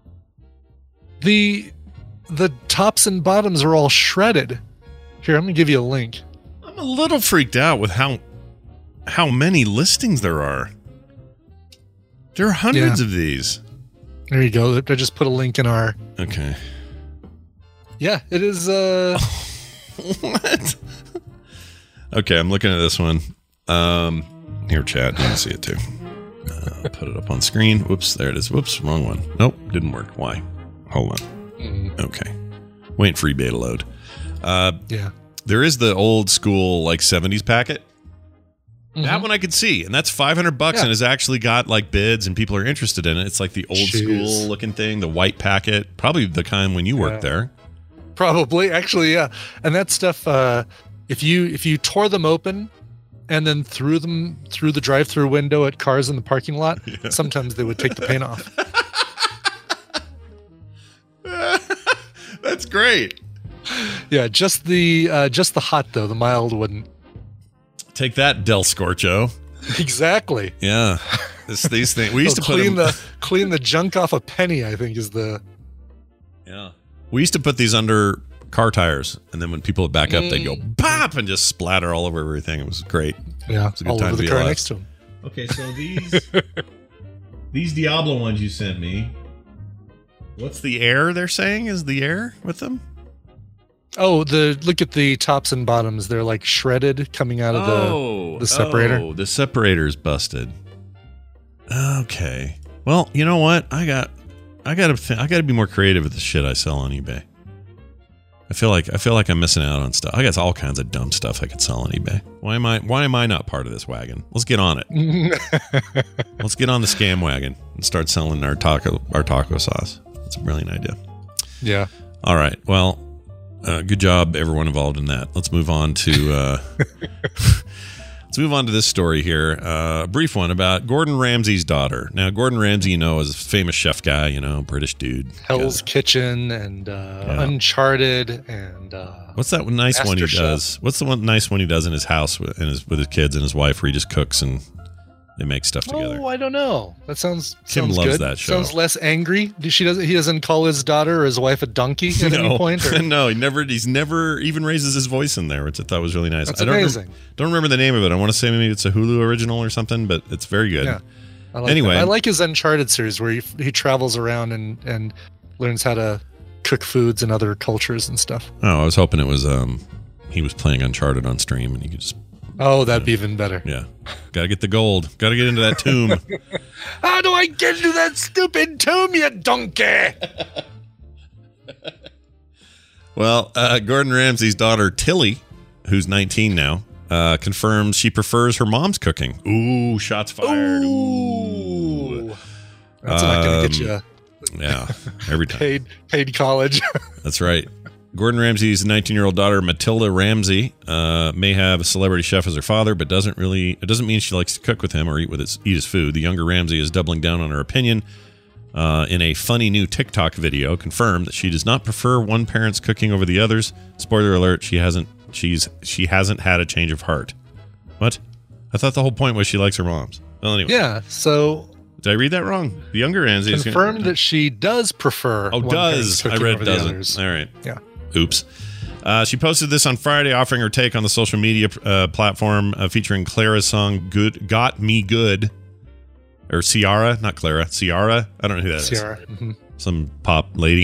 the the tops and bottoms are all shredded. Here, I'm gonna give you a link. I'm a little freaked out with how how many listings there are. There are hundreds Yeah. of these. There you go. I just put a link in our. Okay. Yeah, it is. Uh, What? Okay, I'm looking at this one. Um, here, chat. You can see it too. Uh, put it up on screen. Whoops, there it is. Whoops, wrong one. Nope, didn't work. Why? Hold on. Okay. Waiting for eBay to load. Uh, yeah. there is the old school, like, seventies packet. That Mhm. one I could see, and that's five hundred bucks, Yeah. and has actually got like bids, and people are interested in it. It's like the old Jeez. school looking thing, the white packet, probably the kind when you worked Yeah. there. Probably, actually, yeah. And that stuff, uh, if you if you tore them open and then threw them through the drive-through window at cars in the parking lot, sometimes they would take the paint off. That's great. Yeah, just the uh, just the hot though. The mild wouldn't. Take that, Del Scorcho. Exactly. Yeah, this, these things we used They'll to put clean them, the clean the junk off a penny. I think is the yeah, we used to put these under car tires, and then when people would back up, they'd go pop and just splatter all over everything. It was great. Yeah, it was a good all time over to the be car alive. next to him. Okay, so these these Diablo ones you sent me. What's the air they're saying is the air with them? Oh, the look at the tops and bottoms. They're like shredded coming out of oh, the, the separator. Oh, the separator's busted. Okay. Well, you know what? I got I got to th- I got to be more creative with the shit I sell on eBay. I feel like I feel like I'm missing out on stuff. I got all kinds of dumb stuff I could sell on eBay. Why am I why am I not part of this wagon? Let's get on it. Let's get on the scam wagon and start selling our taco our taco sauce. That's a brilliant idea. Yeah. All right. Well, uh, good job everyone involved in that. Let's move on to uh, let's move on to this story here. Uh, a brief one about Gordon Ramsay's daughter. Now, Gordon Ramsay, you know, is a famous chef guy. You know, British dude. Hell's yeah. Kitchen and uh, Yeah. Uncharted and uh, what's that nice Master one he Chef. does? What's the one nice one he does in his house with, in his, with his kids and his wife, where he just cooks and they make stuff together? Oh, I don't know. That sounds Kim sounds loves good. that show. Sounds less angry. She doesn't. He doesn't call his daughter or his wife a donkey at no, any point. Or? no, he never. He's never even raises his voice in there, which I thought was really nice. That's I don't amazing. Remember, don't remember the name of it. I want to say maybe it's a Hulu original or something, but it's very good. Yeah. I like Anyway. that. I like his Uncharted series where he he travels around and and learns how to cook foods in other cultures and stuff. Oh, I was hoping it was um he was playing Uncharted on stream and he could just Oh, that'd be even better. yeah. Got to get the gold. Got to get into that tomb. How do I get into that stupid tomb, you donkey? Well, uh, Gordon Ramsay's daughter Tilly, who's nineteen now, uh, confirms she prefers her mom's cooking. Ooh, shots fired. Ooh. That's not going to get Um, you Yeah, every time. paid paid college. That's right. Gordon Ramsay's nineteen-year-old daughter, Matilda Ramsay, uh, may have a celebrity chef as her father, but doesn't really. It doesn't mean she likes to cook with him or eat with his, eat his food. The younger Ramsay is doubling down on her opinion uh, in a funny new TikTok video. Confirmed that she does not prefer one parent's cooking over the others. Spoiler alert: she hasn't. She's she hasn't had a change of heart. What? I thought the whole point was she likes her mom's. Well, anyway. Yeah. So Did I read that wrong? The younger Ramsay is confirmed gonna, that she does prefer. Oh, one does. parent's I cooking read over the doesn't. others. All right. Yeah. Oops. Uh, she posted this on Friday, offering her take on the social media uh, platform uh, featuring Clara's song "Good Got Me Good," or Ciara, not Clara, Ciara. I don't know who that is. Ciara. Mhm. Some pop lady.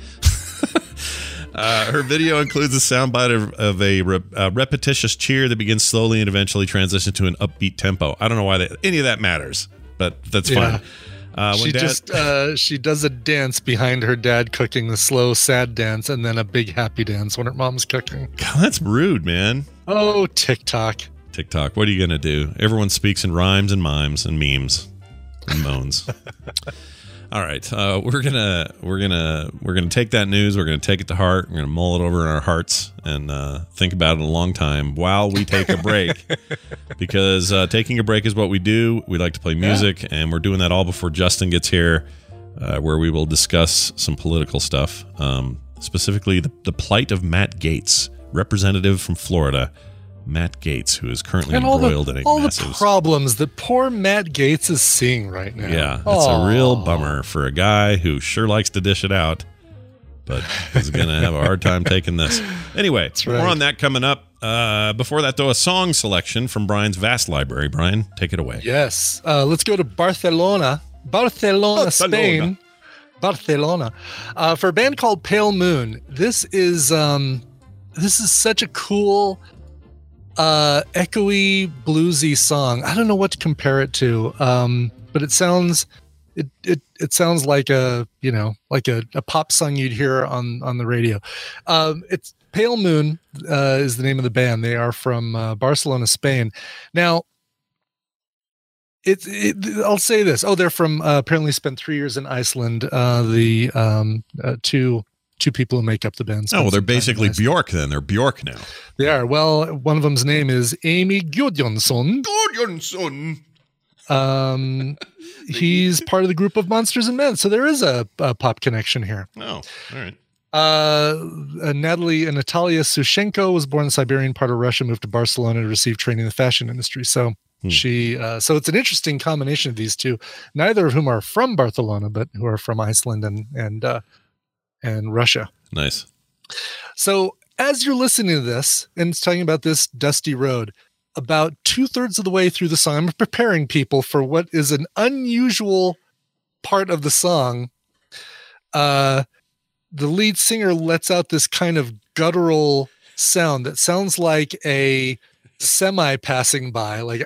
uh, her video includes a soundbite of, of a re- uh, repetitious cheer that begins slowly and eventually transitions to an upbeat tempo. I don't know why that, any of that matters, but that's Yeah. fine. Uh, when she dad- just uh, she does a dance behind her dad cooking, the slow sad dance, and then a big happy dance when her mom's cooking. God, that's rude, man. Oh, TikTok. TikTok. What are you gonna do? Everyone speaks in rhymes and mimes and memes and moans. All right, uh, we're gonna we're gonna we're gonna take that news. We're gonna take it to heart. We're gonna mull it over in our hearts and uh, think about it a long time while we take a break. Because uh, taking a break is what we do. We like to play music, yeah. and we're doing that all before Justin gets here, uh, where we will discuss some political stuff, um, specifically the, the plight of Matt Gaetz, representative from Florida. Matt Gaetz, who is currently and all embroiled the, in a all massive... the problems that poor Matt Gaetz is seeing right now. Yeah, it's Aww. a real bummer for a guy who sure likes to dish it out, but is going to have a hard time taking this. Anyway, That's right. more on that coming up. Uh, before that, though, a song selection from Brian's vast library. Brian, take it away. Yes. Uh, let's go to Barcelona. Barcelona, Barcelona. Spain. Barcelona. Uh, for a band called Pale Moon. This is um, this is such a cool... uh echoey bluesy song. I don't know what to compare it to, um but it sounds it it it sounds like a you know like a, a pop song you'd hear on on the radio. Um it's Pale Moon uh is the name of the band. They are from uh, Barcelona, Spain. Now it's it, I'll say this. Oh, they're from uh, apparently spent three years in Iceland. Uh the um uh, two Two people who make up the band. Oh, well, they're basically Bjork then. They're Bjork now. They are. Well, one of them's name is Amy Gudjonsson. Gudjonsson. Um, he's part of the group of Monsters and Men. So there is a, a pop connection here. Oh, all right. Uh, uh, Natalie and Natalia Sushenko was born in the Siberian part of Russia, moved to Barcelona to receive training in the fashion industry. So hmm. she, uh, so it's an interesting combination of these two, neither of whom are from Barcelona, but who are from Iceland and, and, uh, and Russia. Nice. So as you're listening to this, and it's talking about this dusty road, about two-thirds of the way through the song, I'm preparing people for what is an unusual part of the song. Uh, the lead singer lets out this kind of guttural sound that sounds like a semi passing by, like,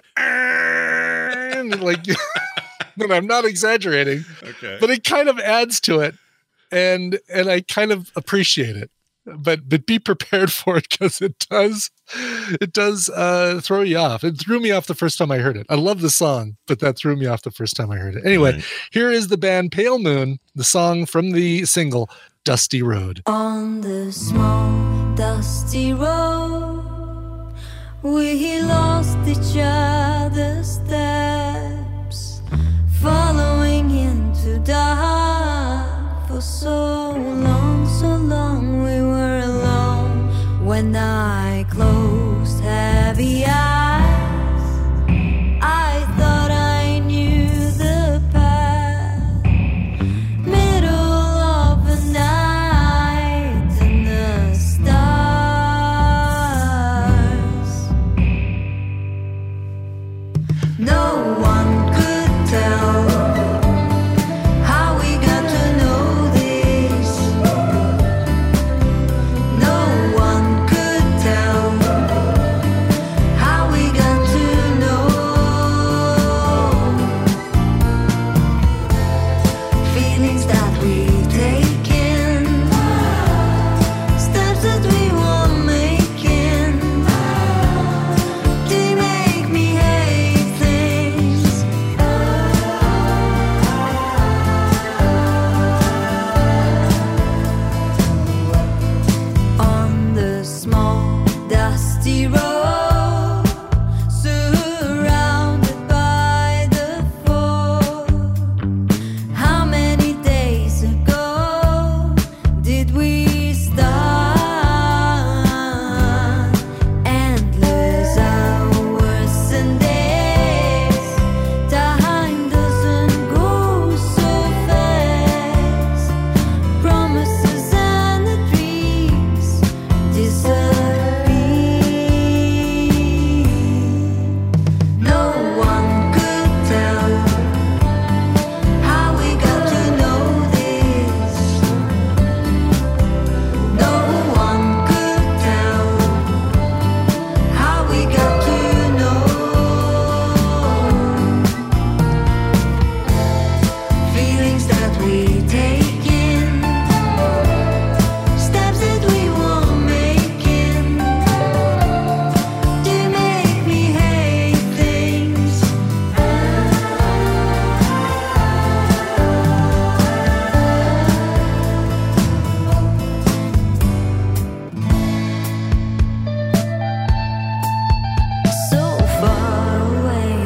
like, but I'm not exaggerating. Okay. But it kind of adds to it, and and I kind of appreciate it. But but be prepared for it, because it does it does uh, throw you off. It threw me off the first time I heard it. I love the song, but that threw me off the first time I heard it. Anyway, right. Here is the band Pale Moon, the song from the single Dusty Road. On the small dusty road, we lost each other's steps, following into dark for so long, so long we were alone. When I closed heavy eyes, I thought I knew the path, middle of the night and the stars. No one could tell how we got to know this. No one could tell how we got to know. Feelings that we taken, steps that we were making, they make me hate things. On the small dusty road, surrounded by the fog, how many days ago did we start? Endless hours and days, time doesn't go so fast. Promises and the dreams disappear. No one could tell how we got to know this. No one could tell how we got to know. Feelings that we taken, steps that we were making, they make me hate things. So far away,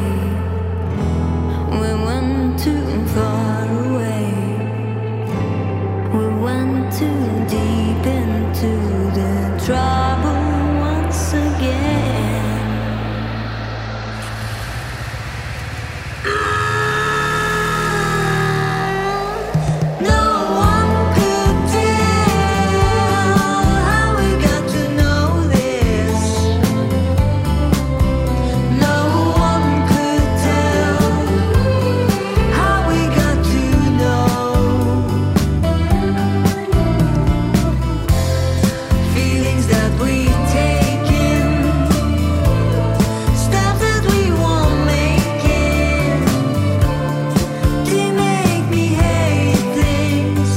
we went too far away. We went too deep into the trouble once again. No one could tell how we got to know this. No one could tell how we got to know. Feelings that we taken, steps that we were making, they make me hate things.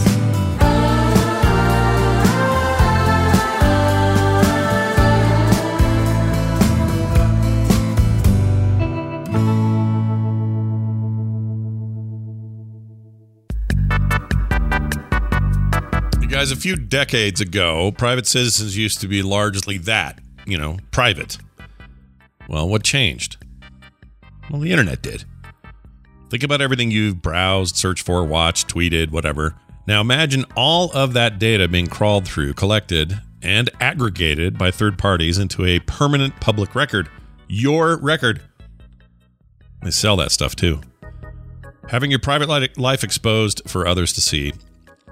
You guys, a few decades ago, private citizens used to be largely that, you know, private. Well, what changed? Well, the internet did. Think about everything you've browsed, searched for, watched, tweeted, whatever. Now imagine all of that data being crawled through, collected, and aggregated by third parties into a permanent public record. Your record. They sell that stuff too. Having your private li- life exposed for others to see.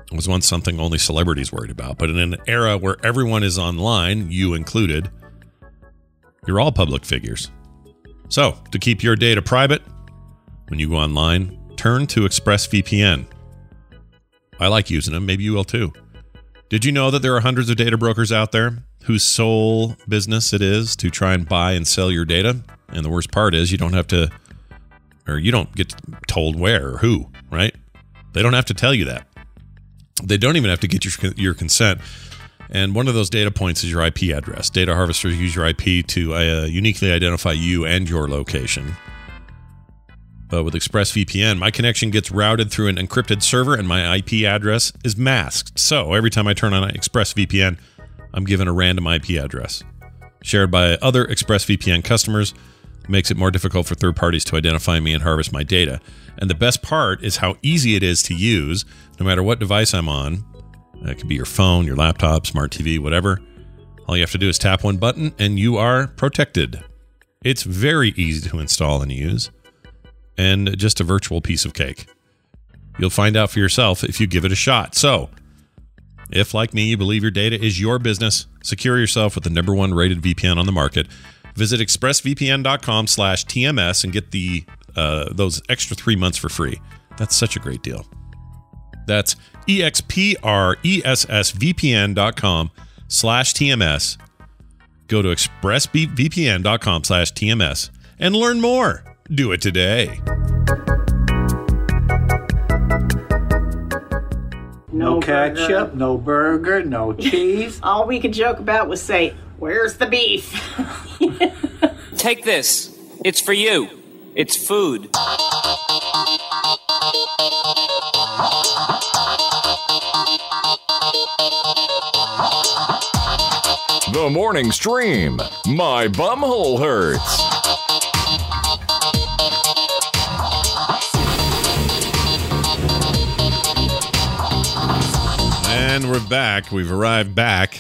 was once something only celebrities worried about. But in an era where everyone is online, you included, you're all public figures. So, to keep your data private, when you go online, turn to ExpressVPN. I like using them. Maybe you will too. Did you know that there are hundreds of data brokers out there whose sole business it is to try and buy and sell your data? And the worst part is you don't have to, or you don't get told where or who, right? They don't have to tell you that. They don't even have to get your your consent. And one of those data points is your I P address. Data harvesters use your I P to uh, uniquely identify you and your location. But with ExpressVPN, my connection gets routed through an encrypted server and my I P address is masked. So every time I turn on ExpressVPN, I'm given a random I P address. Shared by other ExpressVPN customers, makes it more difficult for third parties to identify me and harvest my data. And the best part is how easy it is to use, no matter what device I'm on. It could be your phone, your laptop, smart T V, whatever. All you have to do is tap one button and you are protected. It's very easy to install and use, and just a virtual piece of cake. You'll find out for yourself if you give it a shot. So, if like me, you believe your data is your business, secure yourself with the number one rated V P N on the market. Visit expressvpn.com slash TMS and get the uh, those extra three months for free. That's such a great deal. That's expressvpn.com slash TMS. Go to expressvpn.com slash TMS and learn more. Do it today. No, no ketchup, burger. no burger, no cheese. All we could joke about was say, "Where's the beef?" Take this. It's for you. It's food. The Morning Stream. My bumhole hurts. And we're back. We've arrived back.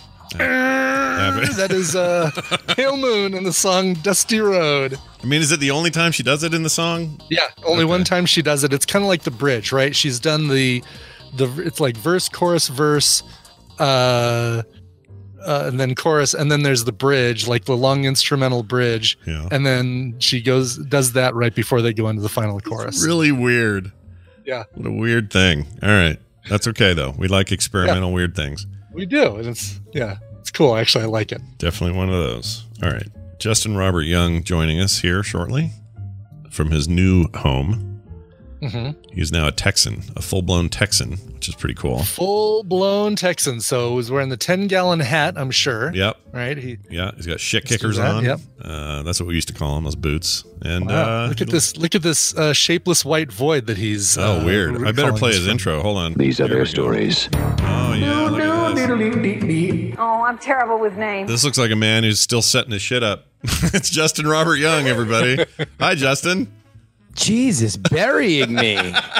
That is uh, Pale Moon in the song Dusty Road. I mean, is it the only time she does it in the song? Yeah, only Okay. one time she does it. It's kind of like the bridge, right? She's done the, the it's like verse, chorus, verse, uh, uh, and then chorus, and then there's the bridge, like the long instrumental bridge. Yeah. And then she goes does that right before they go into the final chorus. It's really weird. Yeah. What a weird thing. All right. That's okay, though. We like experimental Yeah. weird things. We do, and it's yeah, it's cool. Actually, I like it. Definitely one of those. All right. Justin Robert Young joining us here shortly from his new home. Mm-hmm. He's now a Texan, a full-blown Texan, which is pretty cool. Full blown Texan. So he's wearing the ten gallon hat, I'm sure. Yep. Right. He. Yeah, he's got shit Let's do kickers that, on. yep. Uh, that's what we used to call them, those boots. And Wow. uh, look at this! Look at this uh, shapeless white void that he's. Oh, uh, weird. I better recalling play us his from. intro. Hold on. These are There their we go. stories. Oh, yeah. Look at this. Oh, I'm terrible with names. This looks like a man who's still setting his shit up. It's Justin Robert Young, everybody. Hi, Justin. Jesus, burying me.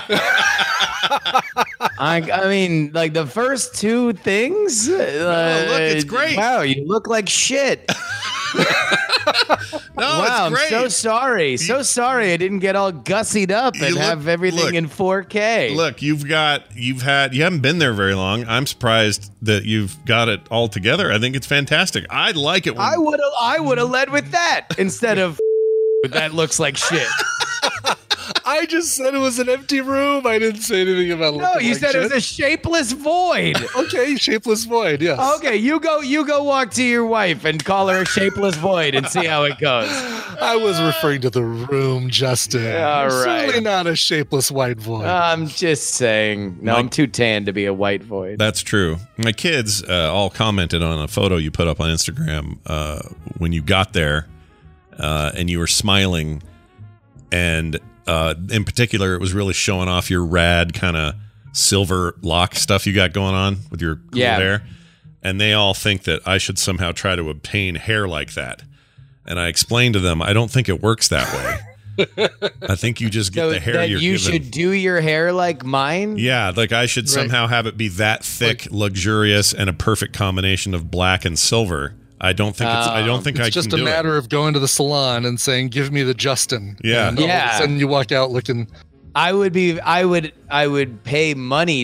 I, I mean, like the first two things. Uh, Oh, look, it's great. Wow, you look like shit. No, wow, it's great. I'm so sorry. So sorry I didn't get all gussied up and You look- have everything look. in four K. Look, you've got, you've had, you haven't been there very long. I'm surprised that you've got it all together. I think it's fantastic. I like it. When, I would have I would have led with that instead of that looks like shit. I just said it was an empty room. I didn't say anything about. No, you said it was a shapeless void. Okay, shapeless void. Yes. Okay, you go. You go walk to your wife and call her a shapeless void and see how it goes. I was referring to the room, Justin. All right. Certainly not a shapeless white void. I'm just saying. No, I'm too tan to be a white void. That's true. My kids uh, all commented on a photo you put up on Instagram uh, when you got there, uh, and you were smiling, and uh, in particular, it was really showing off your rad kind of silver lock stuff you got going on with your cool Yeah. hair. And they all think that I should somehow try to obtain hair like that. And I explained to them, I don't think it works that way. I think you just get So the hair that you're you given. should do your hair like mine. Yeah, like I should Right. somehow have it be that thick, luxurious, and a perfect combination of black and silver. I don't think it's. I don't think it's I just can a do matter of going to the salon and saying, "Give me the Justin." Yeah. And all of Yeah. a sudden, you walk out looking. I would be. I would. I would pay money to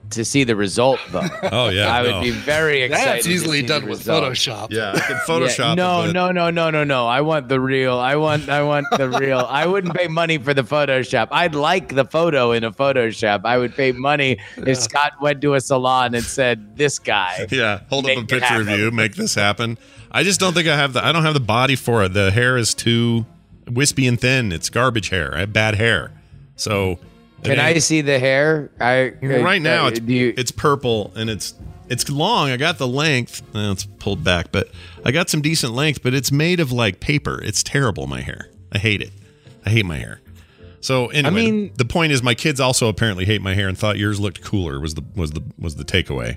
to see the result, though. Oh yeah, I would no. be very excited. That's to easily see done the with result. Photoshop. Yeah, I can Photoshop. Yeah, no, it, but- no, no, no, no, no. I want the real. I want, I want the real. I wouldn't pay money for the Photoshop. I'd like the photo in a Photoshop. I would pay money Yeah. if Scott went to a salon and said, "This guy." Yeah, hold up Make a it picture of happen. you, make this happen. I just don't think I have the. I don't have the body for it. The hair is too wispy and thin. It's garbage hair. I have bad hair, so. it Can I ain't- see the hair? I Right now, uh, it's do you, it's purple and it's it's long. I got the length. Well, it's pulled back, but I got some decent length. But it's made of like paper. It's terrible. My hair. I hate it. I hate my hair. So anyway, mean- the point is, my kids also apparently hate my hair and thought yours looked cooler. Was the was the was the takeaway?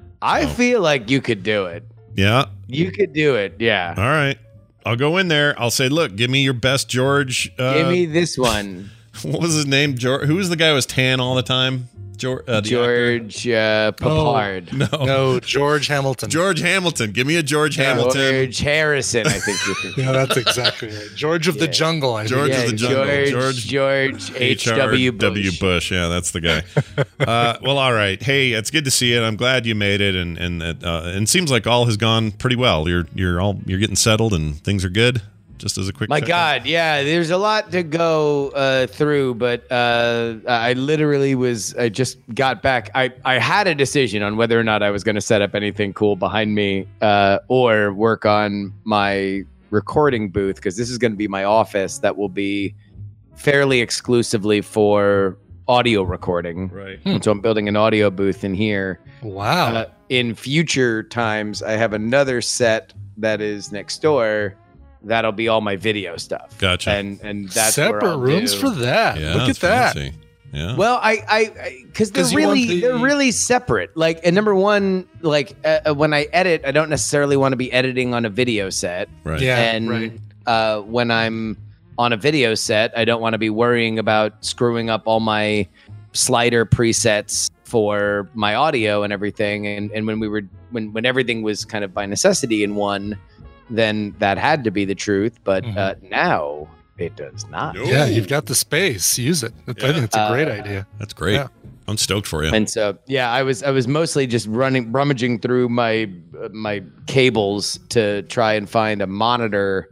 I So. feel like you could do it. Yeah. You could do it. Yeah. All right. I'll go in there. I'll say, look, give me your best George. Uh, Give me this one. what was his name? George. Who was the guy who was tan all the time? George. Uh, the George uh, Papard. actor? No. No, George Hamilton. George Hamilton. Give me a George Hamilton. George Harrison, I think you're thinking. Yeah, that's exactly right. George of the Yeah. Jungle. I George think. of the Jungle. George, George- George H W Bush. W. Bush. Yeah, that's the guy. uh, well, all right. Hey, it's good to see it. I'm glad you made it, and and uh, and it seems like all has gone pretty well. You're you're all you're getting settled, and things are good. Just as a quick. My check-up. God, yeah, there's a lot to go uh, through, but uh, I literally was, I just got back. I, I had a decision on whether or not I was going to set up anything cool behind me uh, or work on my recording booth, because this is going to be my office that will be fairly exclusively for audio recording. Right. And so I'm building an audio booth in here. Wow. Uh, in future times, I have another set that is next door. That'll be all my video stuff. Gotcha. And and that's where Separate I'll rooms do- for that. Yeah, Look at that's that. fancy. Yeah. Well, I I because they're 'Cause you want really the- they're really separate. Like, and number one, like uh, when I edit, I don't necessarily want to be editing on a video set. right. Yeah, and right. uh, when I'm on a video set, I don't want to be worrying about screwing up all my slider presets for my audio and everything. And and when we were when when everything was kind of by necessity in one, then that had to be the truth. But Mhm. uh, now it does not. No. Yeah, you've got the space. Use it. I Yeah. think it's a great Uh, idea. That's great. Yeah. I'm stoked for you. And so, yeah, I was I was mostly just running, rummaging through my uh, my cables to try and find a monitor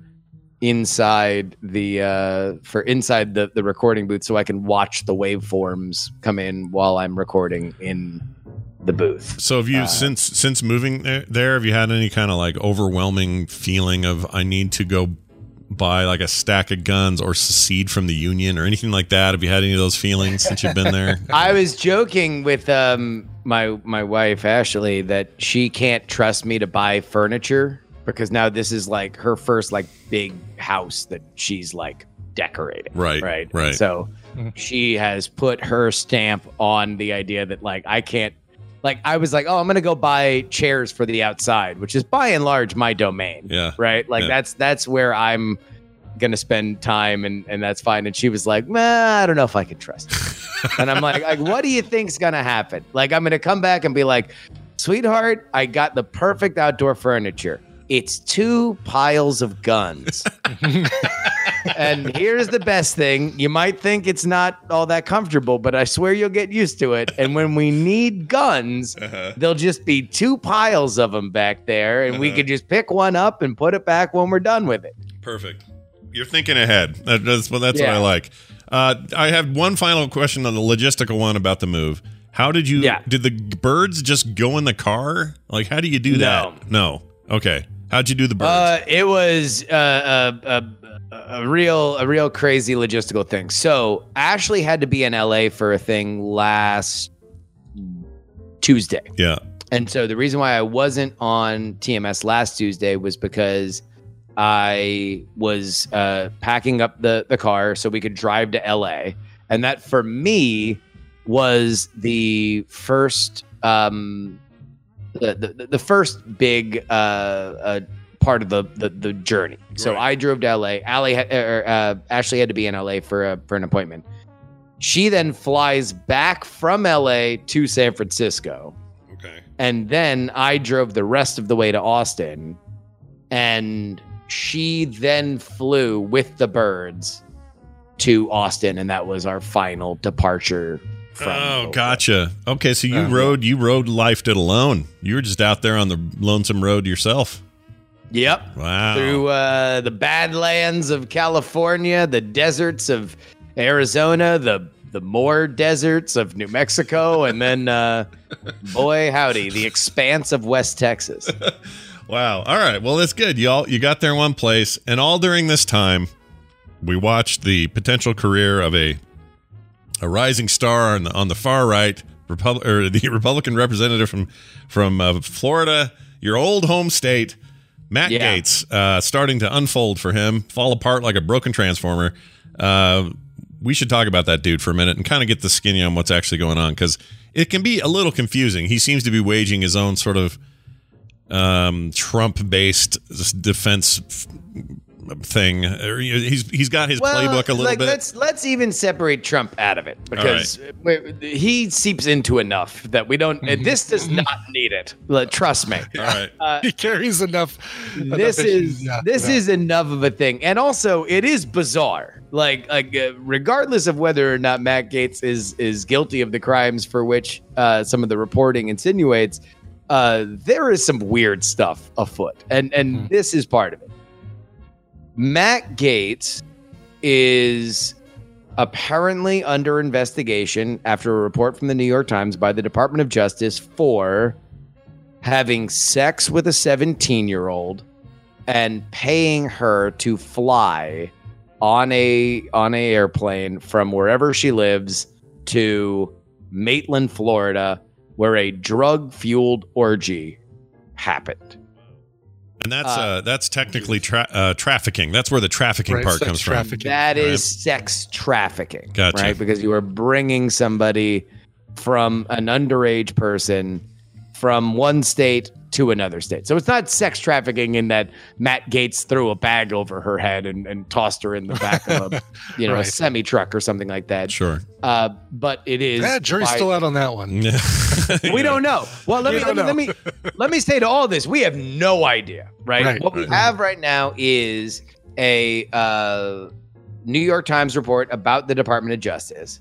inside the uh, for inside the the recording booth, so I can watch the waveforms come in while I'm recording in the booth. So have you Uh, since since moving there, there have you had any kind of like overwhelming feeling of I need to go buy like a stack of guns or secede from the Union or anything like that? Have you had any of those feelings since you've been there? I was joking with um, my my wife Ashley that she can't trust me to buy furniture because now this is like her first like big house that she's like decorating. Right, right, right. So she has put her stamp on the idea that like I can't. Like I was like, oh, I'm gonna go buy chairs for the outside, which is by and large my domain. Yeah. Right. Like Yeah. that's that's where I'm gonna spend time, and and that's fine. And she was like, nah, I don't know if I can trust you. And I'm like, like, what do you think's gonna happen? Like I'm gonna come back and be like, sweetheart, I got the perfect outdoor furniture. It's two piles of guns. And here's the best thing. You might think it's not all that comfortable, but I swear you'll get used to it. And when we need guns, Uh-huh. there'll just be two piles of them back there, and we Uh-huh. can just pick one up and put it back when we're done with it. Perfect. You're thinking ahead. That, that's well, that's what Yeah. I like. Uh, I have one final question on the logistical one about the move. How did you? Yeah. Did the birds just go in the car? Like, how do you do No. that? No. Okay. How'd you do the birds? Uh, it was uh, a, a, a real, a real crazy logistical thing. So Ashley had to be in L A for a thing last Tuesday. yeah. And so the reason why I wasn't on T M S last Tuesday was because I was uh, packing up the, the car so we could drive to L A. And that for me was the first um, the, the, the first big uh, uh, part of the, the, the journey. So Right. I drove to L A. Allie had, er, uh, Ashley had to be in L A for a, for an appointment. She then flies back from L A to San Francisco. Okay. And then I drove the rest of the way to Austin. And she then flew with the birds to Austin. And that was our final departure from. Oh, gotcha. Okay, so you uh, rode you rode lifed it alone. You were just out there on the lonesome road yourself. Yep. Wow. Through uh, the badlands of California, the deserts of Arizona, the the more deserts of New Mexico, and then, uh, boy, howdy, the expanse of West Texas. Wow. All right. Well, that's good. Y'all, you got there in one place, and all during this time, we watched the potential career of a a rising star on the, on the far right, Repub- or the Republican representative from from uh, Florida, your old home state, Matt yeah. Gaetz, uh, starting to unfold for him, fall apart like a broken transformer. Uh, we should talk about that dude for a minute and kind of get the skinny on what's actually going on, because it can be a little confusing. He seems to be waging his own sort of um, Trump-based defense f- thing. He's he's got his well, playbook a little like, bit. Let's let's even separate Trump out of it, because right. he seeps into enough that we don't. This does not need it. Trust me. All right. Uh, he carries enough. This enough is yeah, this yeah. is enough of a thing, and also it is bizarre. Like like uh, regardless of whether or not Matt Gaetz is is guilty of the crimes for which uh, some of the reporting insinuates, uh, there is some weird stuff afoot, and and mm. this is part of it. Matt Gaetz is apparently under investigation after a report from the New York Times by the Department of Justice for having sex with a seventeen-year-old and paying her to fly on a on a airplane from wherever she lives to Maitland, Florida, where a drug-fueled orgy happened. And that's uh, uh, that's technically tra- uh, trafficking. That's where the trafficking right, part comes trafficking. from. That right? is sex trafficking, gotcha. Right? Because you are bringing somebody from an underage person from one state to another state. So it's not sex trafficking in that Matt Gaetz threw a bag over her head and, and tossed her in the back of a, you know, right. a semi truck or something like that. Sure. Uh, but it is. Yeah, jury's by, still out on that one. We don't know. Well, let me let me, let me let me say to all this, we have no idea, right? right. What we have right now is a uh, New York Times report about the Department of Justice,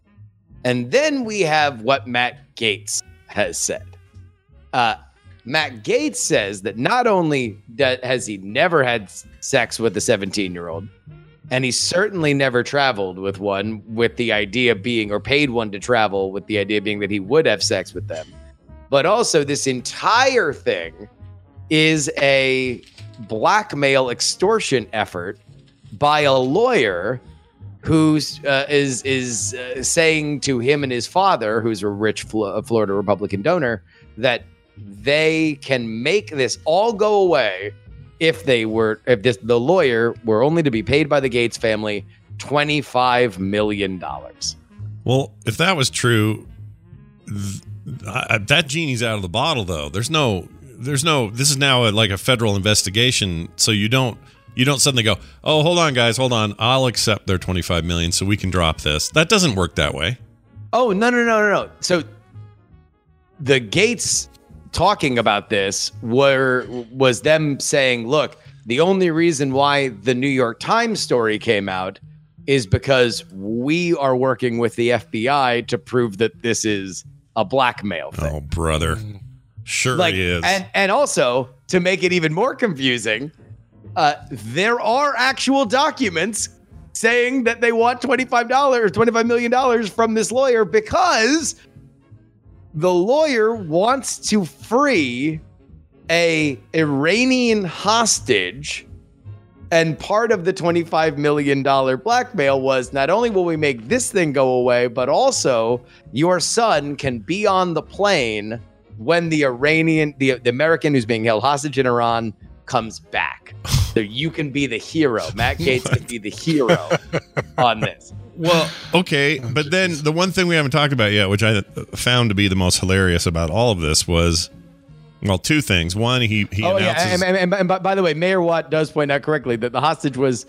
and then we have what Matt Gaetz has said. Uh, Matt Gaetz says that not only that has he never had sex with a seventeen-year-old, and he certainly never traveled with one, with the idea being, or paid one to travel with the idea being that he would have sex with them. But also this entire thing is a blackmail extortion effort by a lawyer who's uh, is is uh, saying to him and his father, who's a rich Flo- Florida Republican donor, that they can make this all go away if they were if this the lawyer were only to be paid by the Gaetz family twenty-five million dollars. Well, if that was true, th- I, that genie's out of the bottle, though. There's no, there's no. This is now a, like a federal investigation, so you don't, you don't suddenly go, oh, hold on, guys, hold on, I'll accept their twenty-five million dollars so we can drop this. That doesn't work that way. Oh no no no no no. So the Gaetz talking about this were was them saying, look, the only reason why the New York Times story came out is because we are working with the F B I to prove that this is a blackmail thing. Oh, brother. Sure like, he is. And, and also, to make it even more confusing, uh, there are actual documents saying that they want twenty-five dollars, twenty-five million dollars from this lawyer because the lawyer wants to free a Iranian hostage, and part of the twenty-five million dollars blackmail was not only will we make this thing go away, but also your son can be on the plane when the Iranian, the, the American who's being held hostage in Iran comes back. So you can be the hero. Matt Gaetz can be the hero on this. Well, okay, but then the one thing we haven't talked about yet, which I found to be the most hilarious about all of this, was, well, two things. One, he he oh, announces. Yeah, and, and, and, and by, by the way, Mayor Watt does point out correctly that the hostage was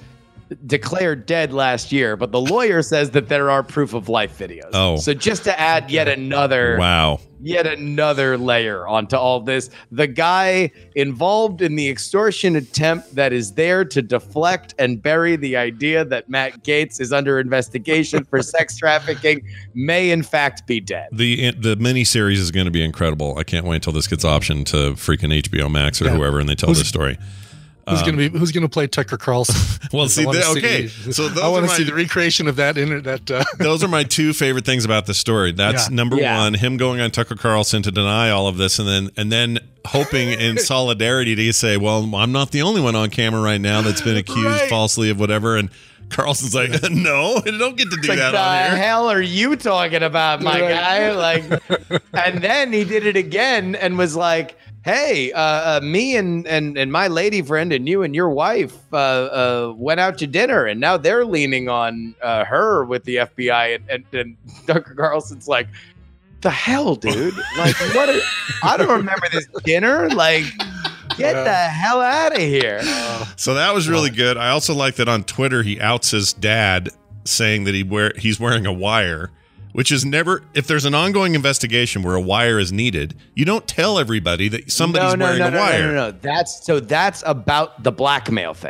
declared dead last year, but the lawyer says that there are proof of life videos. Oh. So just to add yet another Wow. yet another layer onto all this, the guy involved in the extortion attempt that is there to deflect and bury the idea that Matt Gaetz is under investigation for sex trafficking may in fact be dead. The the miniseries is going to be incredible. I can't wait until this gets optioned to freaking H B O Max or Yeah. whoever, and they tell Who's- this story. Who's Um, gonna be Who's gonna play Tucker Carlson? Well, I see, wanna they- okay, so those I want are to my- see the recreation of that. In that, uh, Those are my two favorite things about the story. That's Yeah. number Yeah. one, him going on Tucker Carlson to deny all of this, and then and then hoping in solidarity to say, "Well, I'm not the only one on camera right now that's been accused Right. falsely of whatever." And Carlson's like, "No, I don't get to do Like, that the on here." hell are you talking about, my Right. guy? Like, and then he did it again and was like, "Hey, uh, uh, me and, and and my lady friend and you and your wife uh, uh, went out to dinner, and now they're leaning on uh, her with the F B I." And, and, and Tucker Carlson's like, "The hell, dude? Like, what? Are, I don't remember this dinner. Like, get Yeah. the hell out of here." So that was really good. I also like that on Twitter he outs his dad, saying that he wear he's wearing a wire, which is never, if there's an ongoing investigation where a wire is needed, you don't tell everybody that somebody's no, no, wearing no, a no, wire. No, no, no. That's so. That's about the blackmail thing.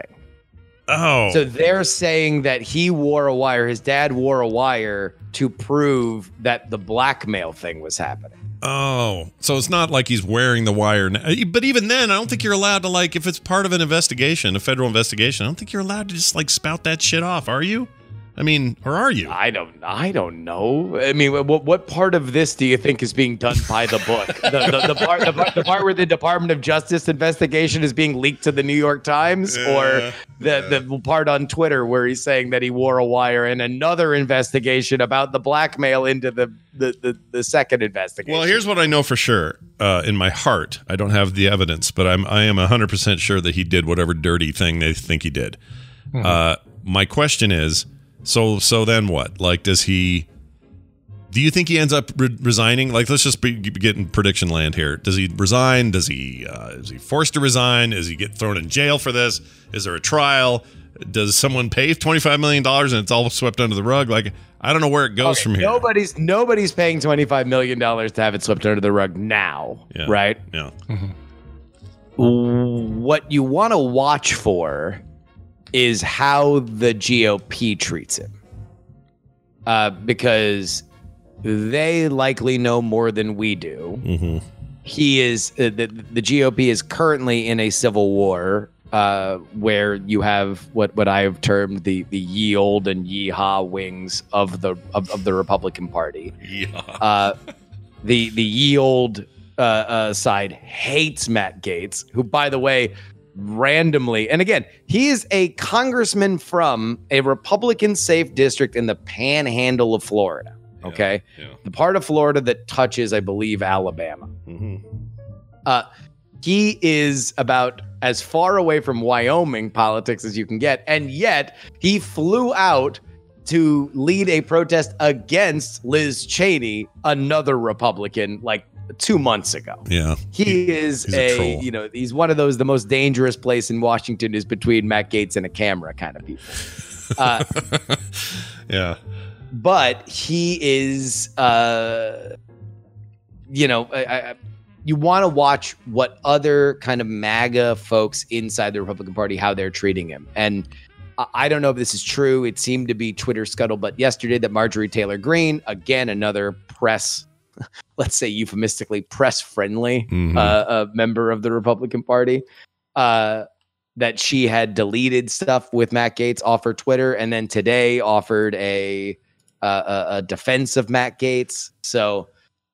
Oh, So they're saying that he wore a wire, his dad wore a wire to prove that the blackmail thing was happening. oh, so it's not like he's wearing the wire. Now. But even then, I don't think you're allowed to, like, if it's part of an investigation, a federal investigation, I don't think you're allowed to just like spout that shit off, are you? I mean, or are you? I don't I don't know. I mean, what what part of this do you think is being done by the book? the, the, the, part, the, part, the part where the Department of Justice investigation is being leaked to the New York Times, Yeah, or the, the part on Twitter where he's saying that he wore a wire, and another investigation about the blackmail into the, the, the, the second investigation? Well, here's what I know for sure. Uh, in my heart, I don't have the evidence, but I'm I am one hundred percent sure that he did whatever dirty thing they think he did. Mhm. Uh, my question is, so so then what? Like, does he? Do you think he ends up re- resigning? Like, let's just be, get in prediction land here. Does he resign? Does he uh, is he forced to resign? Does he get thrown in jail for this? Is there a trial? Does someone pay twenty-five million dollars and it's all swept under the rug? Like, I don't know where it goes Okay, from here. Nobody's nobody's paying twenty-five million dollars to have it swept under the rug now, Yeah. right? Yeah. What you want to watch for is how the G O P treats him. Uh, because they likely know more than we do. Mm-hmm. He is, uh, the, the G O P is currently in a civil war uh, where you have what, what I have termed the, the ye old and yeehaw wings of the of, of the Republican Party. Yeah. Uh, the the ye old uh, uh, side hates Matt Gaetz, who, by the way, randomly, and again, he is a congressman from a Republican safe district in the panhandle of Florida. Okay, yeah. The part of Florida that touches, I believe, Alabama. Mm-hmm. Uh, he is about as far away from Wyoming politics as you can get, and yet he flew out to lead a protest against Liz Cheney, another Republican, like two months ago. Yeah. He, He- is he's a a, troll. you know, he's one of those, the most dangerous place in Washington is between Matt Gaetz and a camera kind of people. Uh, Yeah. but he is, uh, you know, I, I, you want to watch what other kind of MAGA folks inside the Republican Party, how they're treating him. And I, I don't know if this is true. It seemed to be Twitter scuttlebutt yesterday that Marjorie Taylor Greene, again, another press, let's say euphemistically press friendly Mhm. uh, uh, member of the Republican Party, uh, that she had deleted stuff with Matt Gaetz off her Twitter, and then today offered a uh, a, a defense of Matt Gaetz. So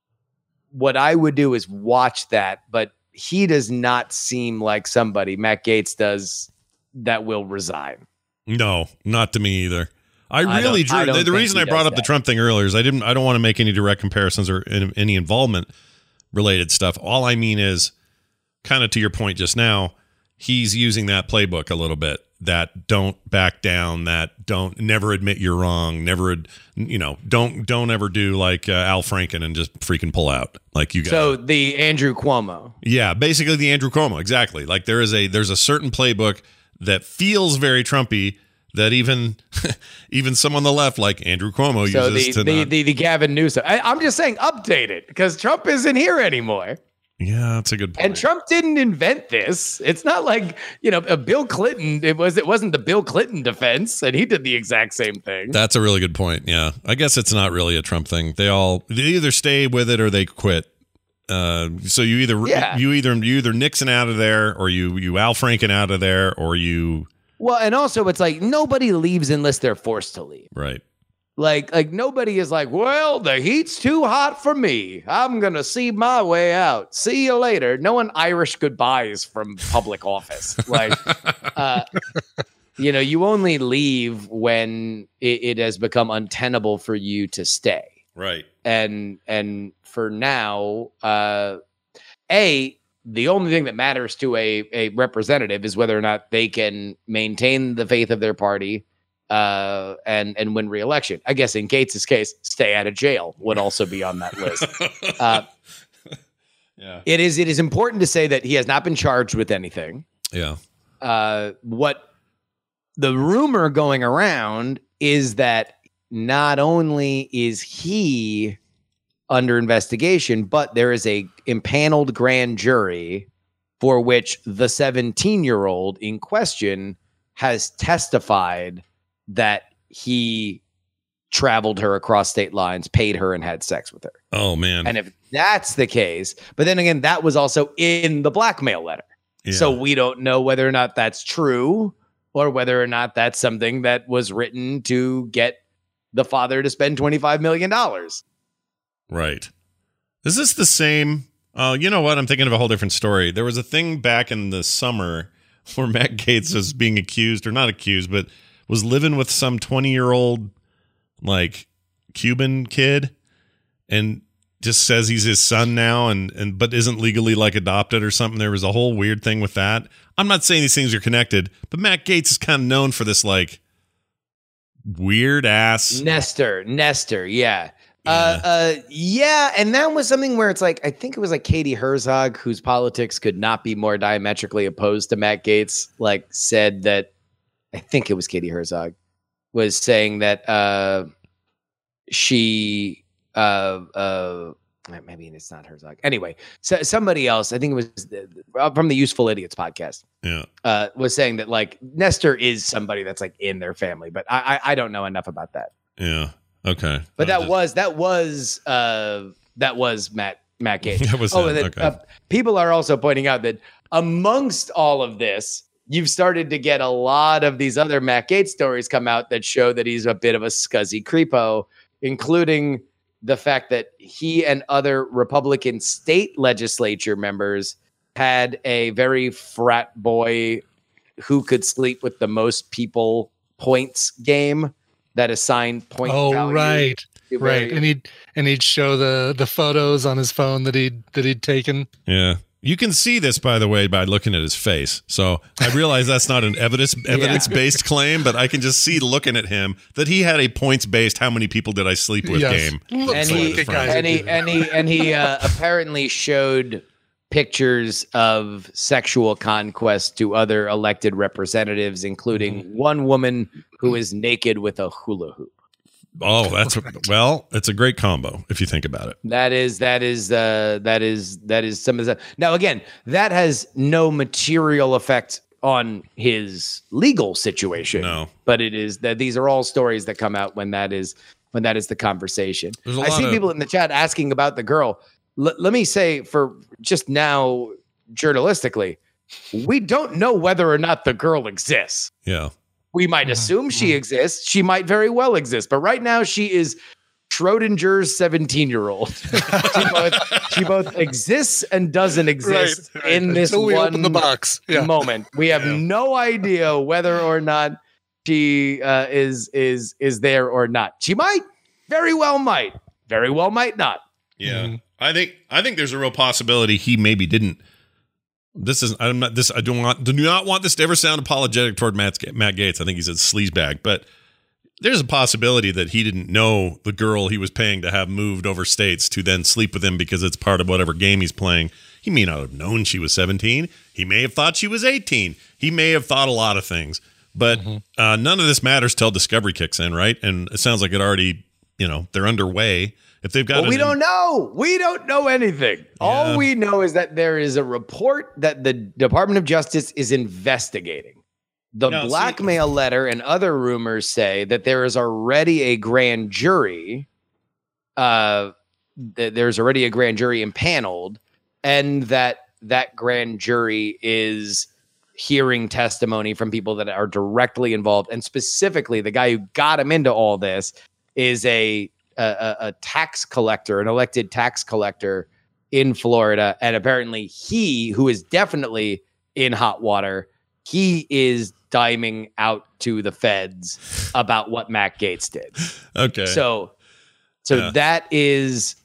what I would do is watch that, but he does not seem like somebody, Matt Gaetz does, that will resign. No, not to me either. I I really, don't- I Drew. don't The, the think reason he I brought does up the that. Trump thing earlier is I didn't. I don't want to make any direct comparisons or any, any involvement related stuff. All I mean is, kind of to your point just now, he's using that playbook a little bit. That don't back down. That don't never admit you're wrong. Never, you know, don't don't ever do like uh, Al Franken and just freaking pull out like you got. So the Andrew Cuomo. Yeah, basically the Andrew Cuomo. Exactly. Like there is a there's a certain playbook that feels very Trumpy that even even some on the left, like Andrew Cuomo, So uses the to the, not. the the Gavin Newsom. I, I'm just saying, update it because Trump isn't here anymore. Yeah, that's a good point. And Trump didn't invent this. It's not like, you know, a Bill Clinton. It was. It wasn't the Bill Clinton defense, and he did the exact same thing. That's a really good point. Yeah, I guess it's not really a Trump thing. They all they either stay with it or they quit. Uh, so you either Yeah. you either you either Nixon out of there, or you you Al Franken out of there, or you Well, and also it's like nobody leaves unless they're forced to leave. right. Like, like nobody is like, well, the heat's too hot for me. I'm gonna see my way out. See you later. No one Irish goodbyes from public office. Like, uh, you know, you only leave when it, it has become untenable for you to stay. Right. And and for now, uh, a the only thing that matters to a a representative is whether or not they can maintain the faith of their party. Uh, and and win re-election. I guess in Gates's case, stay out of jail would also be on that list. Uh, yeah, it is. It is important to say that he has not been charged with anything. Yeah. Uh, what the rumor going around is that not only is he under investigation, but there is a impaneled grand jury for which the seventeen-year-old in question has testified that he traveled her across state lines, paid her, and had sex with her. Oh man. And if that's the case, but then again, that was also in the blackmail letter. Yeah. So we don't know whether or not that's true or whether or not that's something that was written to get the father to spend twenty-five million dollars. Right. Is this the same? Uh, you know what? I'm thinking of a whole different story. There was a thing back in the summer where Matt Gaetz was being accused, or not accused, but was living with some twenty-year-old, like, Cuban kid, and just says he's his son now, and and but isn't legally, like, adopted or something. There was a whole weird thing with that. I'm not saying these things are connected, but Matt Gaetz is kind of known for this, like, weird-ass... Nestor, Nestor, yeah. Uh, uh, yeah, and that was something where it's like, I think it was like Katie Herzog, whose politics could not be more diametrically opposed to Matt Gaetz, like said that, I think it was Katie Herzog, was saying that uh, she, uh, uh, maybe it's not Herzog. Anyway, so somebody else, I think it was the, from the Useful Idiots podcast, Yeah. uh, was saying that like Nestor is somebody that's like in their family, but I, I, I don't know enough about that. Yeah. Okay. But that was that was uh, that was Matt Matt Gaetz. That was oh, him, and then, okay. uh, people are also pointing out that amongst all of this, you've started to get a lot of these other Matt Gaetz stories come out that show that he's a bit of a scuzzy creepo, including the fact that he and other Republican state legislature members had a very frat boy who could sleep with the most people points game that assigned point Oh, value. right. to Right. very- And he'd and he'd show the the photos on his phone that he'd that he'd taken. Yeah. You can see this, by the way, by looking at his face. So I realize that's not an evidence evidence based claim, but I can just see looking at him that he had a points based "how many people did I sleep with" Yes. game. Looks and like he, the guy and who he, did and he and he uh, apparently showed pictures of sexual conquest to other elected representatives, including one woman who is naked with a hula hoop. Oh, that's well, it's a great combo if you think about it. That is that is uh, that is that is some of the now again that has no material effect on his legal situation. No. But it is that these are all stories that come out when that is when that is the conversation. There's a I lot see of- people in the chat asking about the girl. L- let me say for just now, journalistically, we don't know whether or not the girl exists. Yeah. We might assume she exists. She might very well exist. But right now, she is Schrodinger's seventeen-year-old. she, both, she both exists and doesn't exist Right, right. in this Until we one open the box. Yeah. moment. We have no idea whether or not she uh, is is is there or not. She might, very well might, very well might not. Yeah. Mm-hmm. I think I think there's a real possibility he maybe didn't. This is I'm not this I don't want do not want this to ever sound apologetic toward Matt, Matt Gaetz. I think he's a sleazebag, but there's a possibility that he didn't know the girl he was paying to have moved over states to then sleep with him because it's part of whatever game he's playing. He may not have known she was seventeen. He may have thought she was eighteen. He may have thought a lot of things. But uh, none of this matters till Discovery kicks in, right? And it sounds like it already, you know, they're underway. If they've got, well, we an, don't know. We don't know anything. Yeah. All we know is that there is a report that the Department of Justice is investigating. The no, blackmail see, letter and other rumors say that there is already a grand jury. Uh, th- there's already a grand jury impaneled, and that that grand jury is hearing testimony from people that are directly involved. And specifically, the guy who got him into all this is a, a, a tax collector, an elected tax collector in Florida. And apparently he, who is definitely in hot water, he is diming out to the feds about what Matt Gaetz did. Okay. So, so yeah. that is,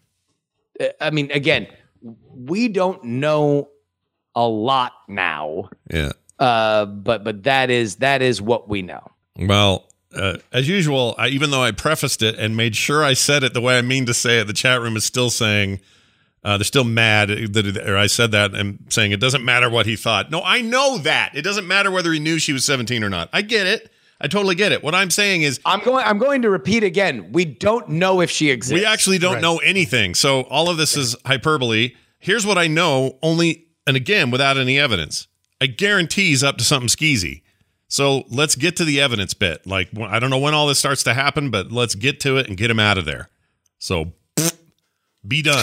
I mean, again, we don't know a lot now. Yeah. Uh, but but that is that is what we know. Well, uh, as usual, I, even though I prefaced it and made sure I said it the way I mean to say it, the chat room is still saying uh, they're still mad that, or I said that and saying it doesn't matter what he thought. No, I know that it doesn't matter whether he knew she was seventeen or not. I get it. I totally get it. What I'm saying is, I'm going. I'm going to repeat again. We don't know if she exists. We actually don't right. know anything. So all of this is hyperbole. Here's what I know. Only. And again, without any evidence, I guarantee he's up to something skeezy. So let's get to the evidence bit. Like, I don't know when all this starts to happen, but let's get to it and get him out of there. So be done.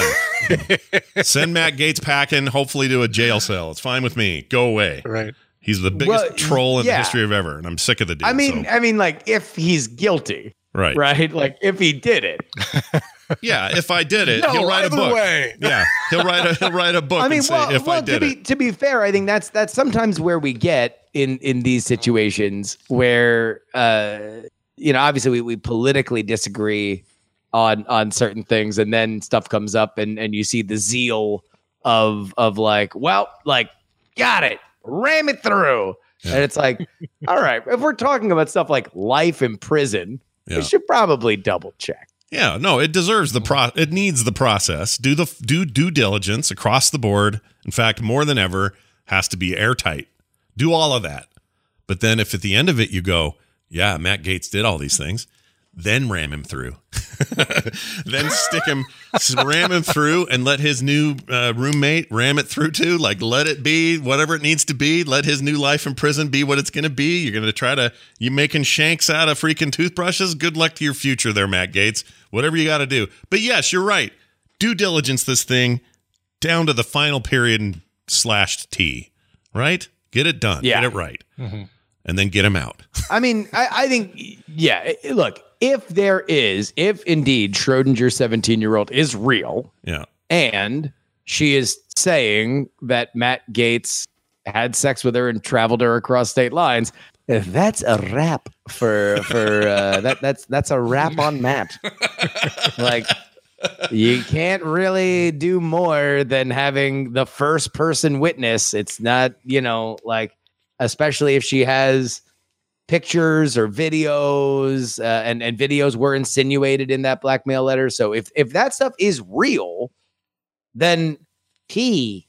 Send Matt Gaetz packing, hopefully to a jail cell. It's fine with me. Go away. Right. He's the biggest well, troll in yeah. the history of ever, and I'm sick of the dude. I mean, so. I mean, like, if he's guilty, right? Right? Like, if he did it. Yeah, if I did it, no, he'll write a book. Way. Yeah, he'll write a he'll write a book. I mean, and well, say, if well I did to be it. to be fair, I think that's that's sometimes where we get in in these situations where uh, you know, obviously we, we politically disagree on on certain things, and then stuff comes up, and and you see the zeal of of like, well, like, got it, ram it through, yeah. And it's like, all right, if we're talking about stuff like life in prison, yeah. we should probably double check. Yeah, no, it deserves the pro. It needs the process. Do the do due diligence across the board. In fact, more than ever, has to be airtight. Do all of that. But then, if at the end of it you go, yeah, Matt Gaetz did all these things, then ram him through. Then stick him, ram him through, and let his new uh, roommate ram it through too. Like, let it be whatever it needs to be. Let his new life in prison be what it's going to be. You're going to try to, you making shanks out of freaking toothbrushes? Good luck to your future there, Matt Gaetz. Whatever you got to do. But yes, you're right. Due diligence this thing down to the final period and slashed T, right? Get it done. Yeah. Get it right. Mm-hmm. And then get him out. I mean, I, I think, yeah, look, if there is, if indeed Schrodinger's seventeen-year-old is real, yeah, and she is saying that Matt Gaetz had sex with her and traveled her across state lines, that's a wrap for for uh, that. That's that's a wrap on Matt. Like, you can't really do more than having the first person witness. It's not, you know, like, especially if she has pictures or videos, uh, and and videos were insinuated in that blackmail letter. So if if that stuff is real, then he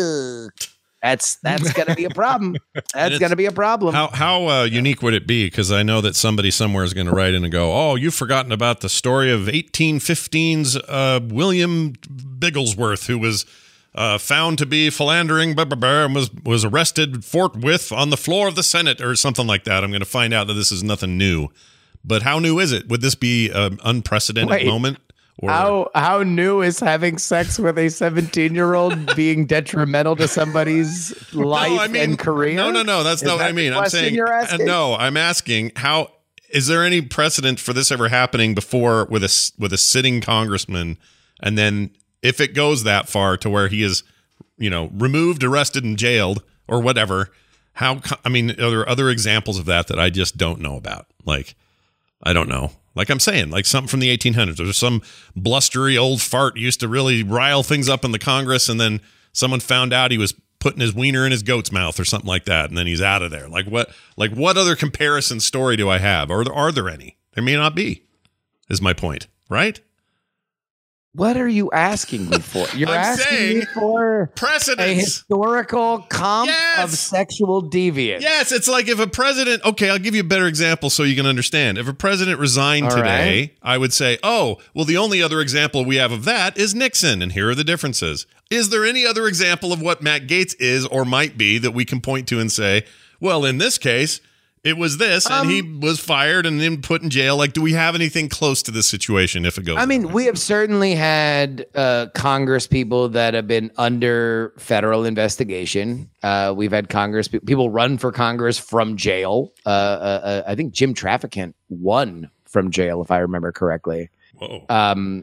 that's that's gonna be a problem. That's gonna be a problem. How how uh, unique would it be? Because I know that somebody somewhere is going to write in and go, "Oh, you've forgotten about the story of eighteen fifteen's uh, William Bigglesworth, who was." Uh, found to be philandering blah, blah, blah, and was, was arrested forthwith on the floor of the Senate or something like that. I'm going to find out that this is nothing new. But how new is it? Would this be an unprecedented Wait, moment? Or how how new is having sex with a seventeen-year-old being detrimental to somebody's life no, I mean, and career? No, no, no. That's is not that what I mean. the I'm saying you're asking? No. I'm asking how is there any precedent for this ever happening before with a with a sitting congressman, and then if it goes that far to where he is, you know, removed, arrested, and jailed or whatever, how, I mean, are there other examples of that that I just don't know about? Like, I don't know. Like I'm saying, like something from the eighteen hundreds. There's some blustery old fart used to really rile things up in the Congress, and then someone found out he was putting his wiener in his goat's mouth or something like that, and then he's out of there. Like what? Like what other comparison story do I have? Or are there any? There may not be, is my point, right? What are you asking me for? You're I'm asking saying me for precedence. a historical comp Yes. of sexual deviance. Yes, it's like if a president, okay, I'll give you a better example so you can understand. If a president resigned All today, right. I would say, oh, well, the only other example we have of that is Nixon, and here are the differences. Is there any other example of what Matt Gaetz is or might be that we can point to and say, well, in this case, it was this, and Um, he was fired and then put in jail? Like, do we have anything close to this situation if it goes? I mean, we have certainly had uh, Congress people that have been under federal investigation. Uh, we've had Congress pe- people run for Congress from jail. Uh, uh, uh, I think Jim Traficant won from jail, if I remember correctly. Whoa. Um,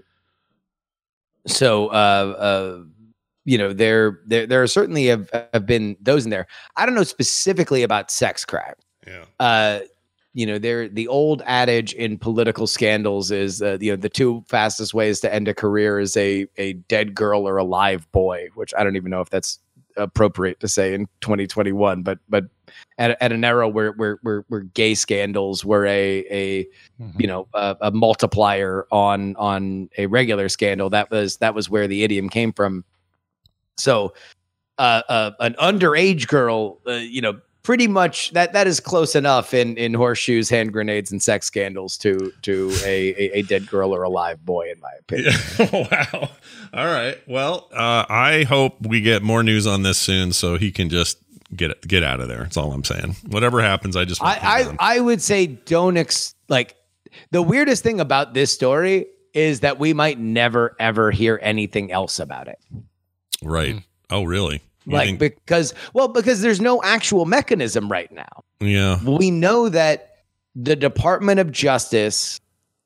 so, uh, uh, you know, there, there, there are certainly have, have been those in there. I don't know specifically about sex crime. Yeah. Uh, you know, there the old adage in political scandals is, uh, you know, the two fastest ways to end a career is a a dead girl or a live boy, which I don't even know if that's appropriate to say in twenty twenty-one, but but at, at an era where where where, where gay scandals were a a mm-hmm. you know a, a multiplier on on a regular scandal, that was that was where the idiom came from. So, uh, uh, an underage girl, uh, you know. Pretty much that that is close enough in, in horseshoes, hand grenades, and sex scandals to to a, a, a dead girl or a live boy, in my opinion. Yeah. Wow. All right. Well, uh, I hope we get more news on this soon, so he can just get get out of there. That's all I'm saying. Whatever happens, I just want I I, I would say don't ex- like the weirdest thing about this story is that we might never ever hear anything else about it. Right. Oh, really? You like think- because well because there's no actual mechanism right now. Yeah. We know that the Department of Justice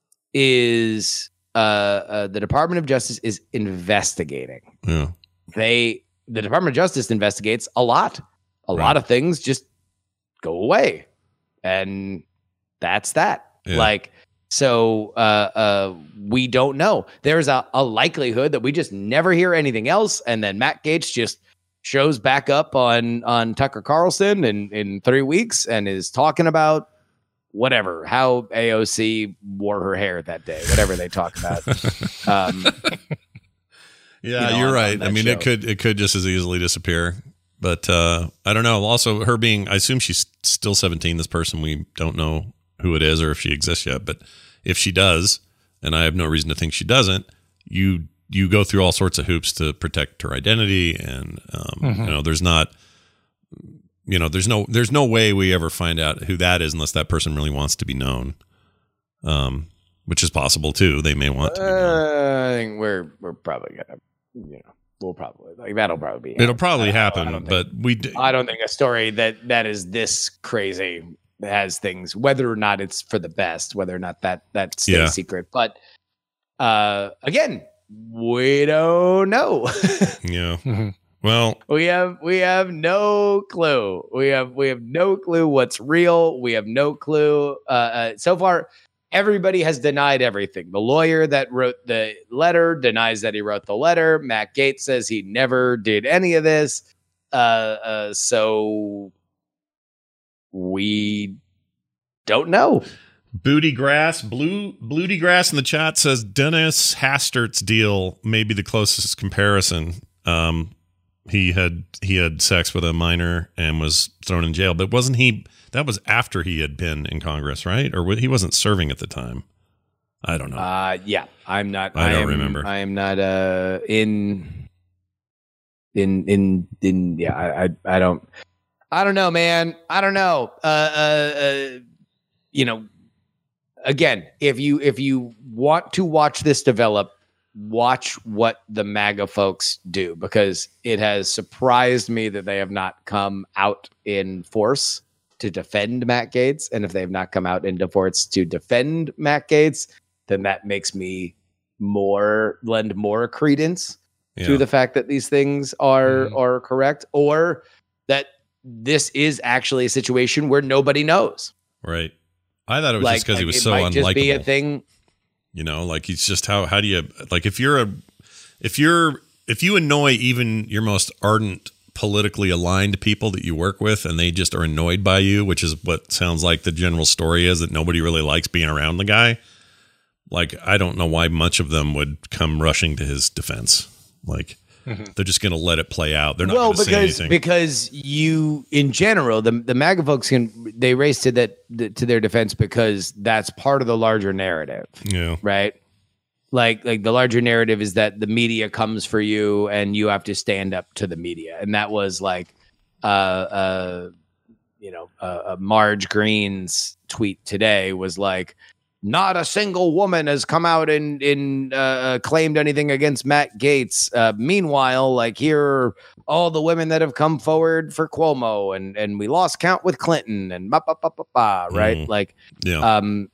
is uh, uh the Department of Justice is investigating. Yeah. They the Department of Justice investigates a lot. A Right. lot of things just go away. And that's that. Yeah. Like so uh uh we don't know. There's a, a likelihood that we just never hear anything else, and then Matt Gaetz just shows back up on on Tucker Carlson in in three weeks and is talking about whatever, how A O C wore her hair that day, whatever they talk about. um, yeah, you know, you're on- right. on that I mean, show. it could it could just as easily disappear. But uh, I don't know. Also, her being, I assume she's still seventeen. This person, we don't know who it is or if she exists yet. But if she does, and I have no reason to think she doesn't, you you go through all sorts of hoops to protect her identity, and um, Mhm. you know, there's not, you know, there's no there's no way we ever find out who that is unless that person really wants to be known, um, which is possible too. They may want to. Be known. Uh, I think we're we're probably gonna, you know, we'll probably like that'll probably be. It'll probably I- I happen, don't think- but we. D- I don't think a story that that is this crazy has things, whether or not it's for the best, whether or not that that stays Yeah. secret. But uh, again, we don't know. yeah. Mhm. Well, we have we have no clue. We have we have no clue what's real. We have no clue. Uh, uh, so far, everybody has denied everything. The lawyer that wrote the letter denies that he wrote the letter. Matt Gaetz says he never did any of this. Uh, uh, so we don't know. Booty Grass, Blue Bluty Grass in the chat says Dennis Hastert's deal may be the closest comparison. Um, he had he had sex with a minor and was thrown in jail, but wasn't he? That was after he had been in Congress, right? Or he wasn't serving at the time. I don't know. Uh, yeah, I'm not. I don't am, remember. I am not uh, in, in, in, in. Yeah, I, I, I don't. I don't know, man. I don't know. Uh, uh, uh, you know, again, if you if you want to watch this develop, watch what the MAGA folks do, because it has surprised me that they have not come out in force to defend Matt Gaetz. And if they have not come out in force to defend Matt Gaetz, then that makes me more lend more credence Yeah. to the fact that these things are Mhm. are correct, or that this is actually a situation where nobody knows. Right. I thought it was Like, just because he like, was it so might just be a unlikable. thing. You know, like he's just how how do you like if you're a if you're if you annoy even your most ardent politically aligned people that you work with and they just are annoyed by you, which is what sounds like the general story is, that nobody really likes being around the guy. like, I don't know why much of them would come rushing to his defense. Like, mm-hmm. they're just going to let it play out. They're not well, going to say because anything. because you, in general, the the MAGA folks can they race to that to their defense because that's part of the larger narrative. Yeah. Right. Like like the larger narrative is that the media comes for you and you have to stand up to the media, and that was like, uh, uh, you know, uh, uh, Marge Green's tweet today was like, not a single woman has come out and in uh, claimed anything against Matt Gaetz. Uh, meanwhile, like here are all the women that have come forward for Cuomo, and and we lost count with Clinton, and ba ba ba ba ba. Right, Mm. like Yeah. um.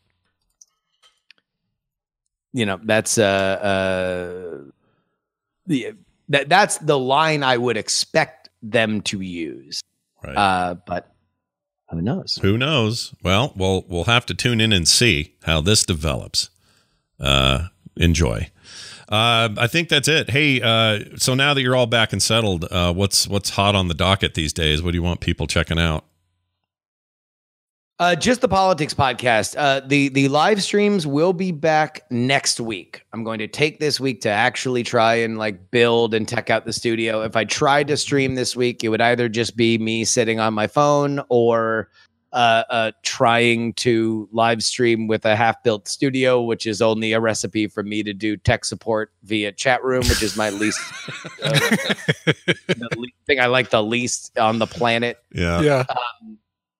You know, that's uh, uh, the that that's the line I would expect them to use. Right. Uh, but who knows? Who knows? Well, we'll we'll have to tune in and see how this develops. Uh, enjoy. Uh, I think that's it. Hey, uh, so now that you're all back and settled, uh, what's what's hot on the docket these days? What do you want people checking out? Uh, just the politics podcast. Uh, the the live streams will be back next week. I'm going to take this week to actually try and like build and tech out the studio. If I tried to stream this week, it would either just be me sitting on my phone or uh, uh, trying to live stream with a half built studio, which is only a recipe for me to do tech support via chat room, which is my least uh, the le- thing I like the least on the planet. Yeah. Yeah. Um,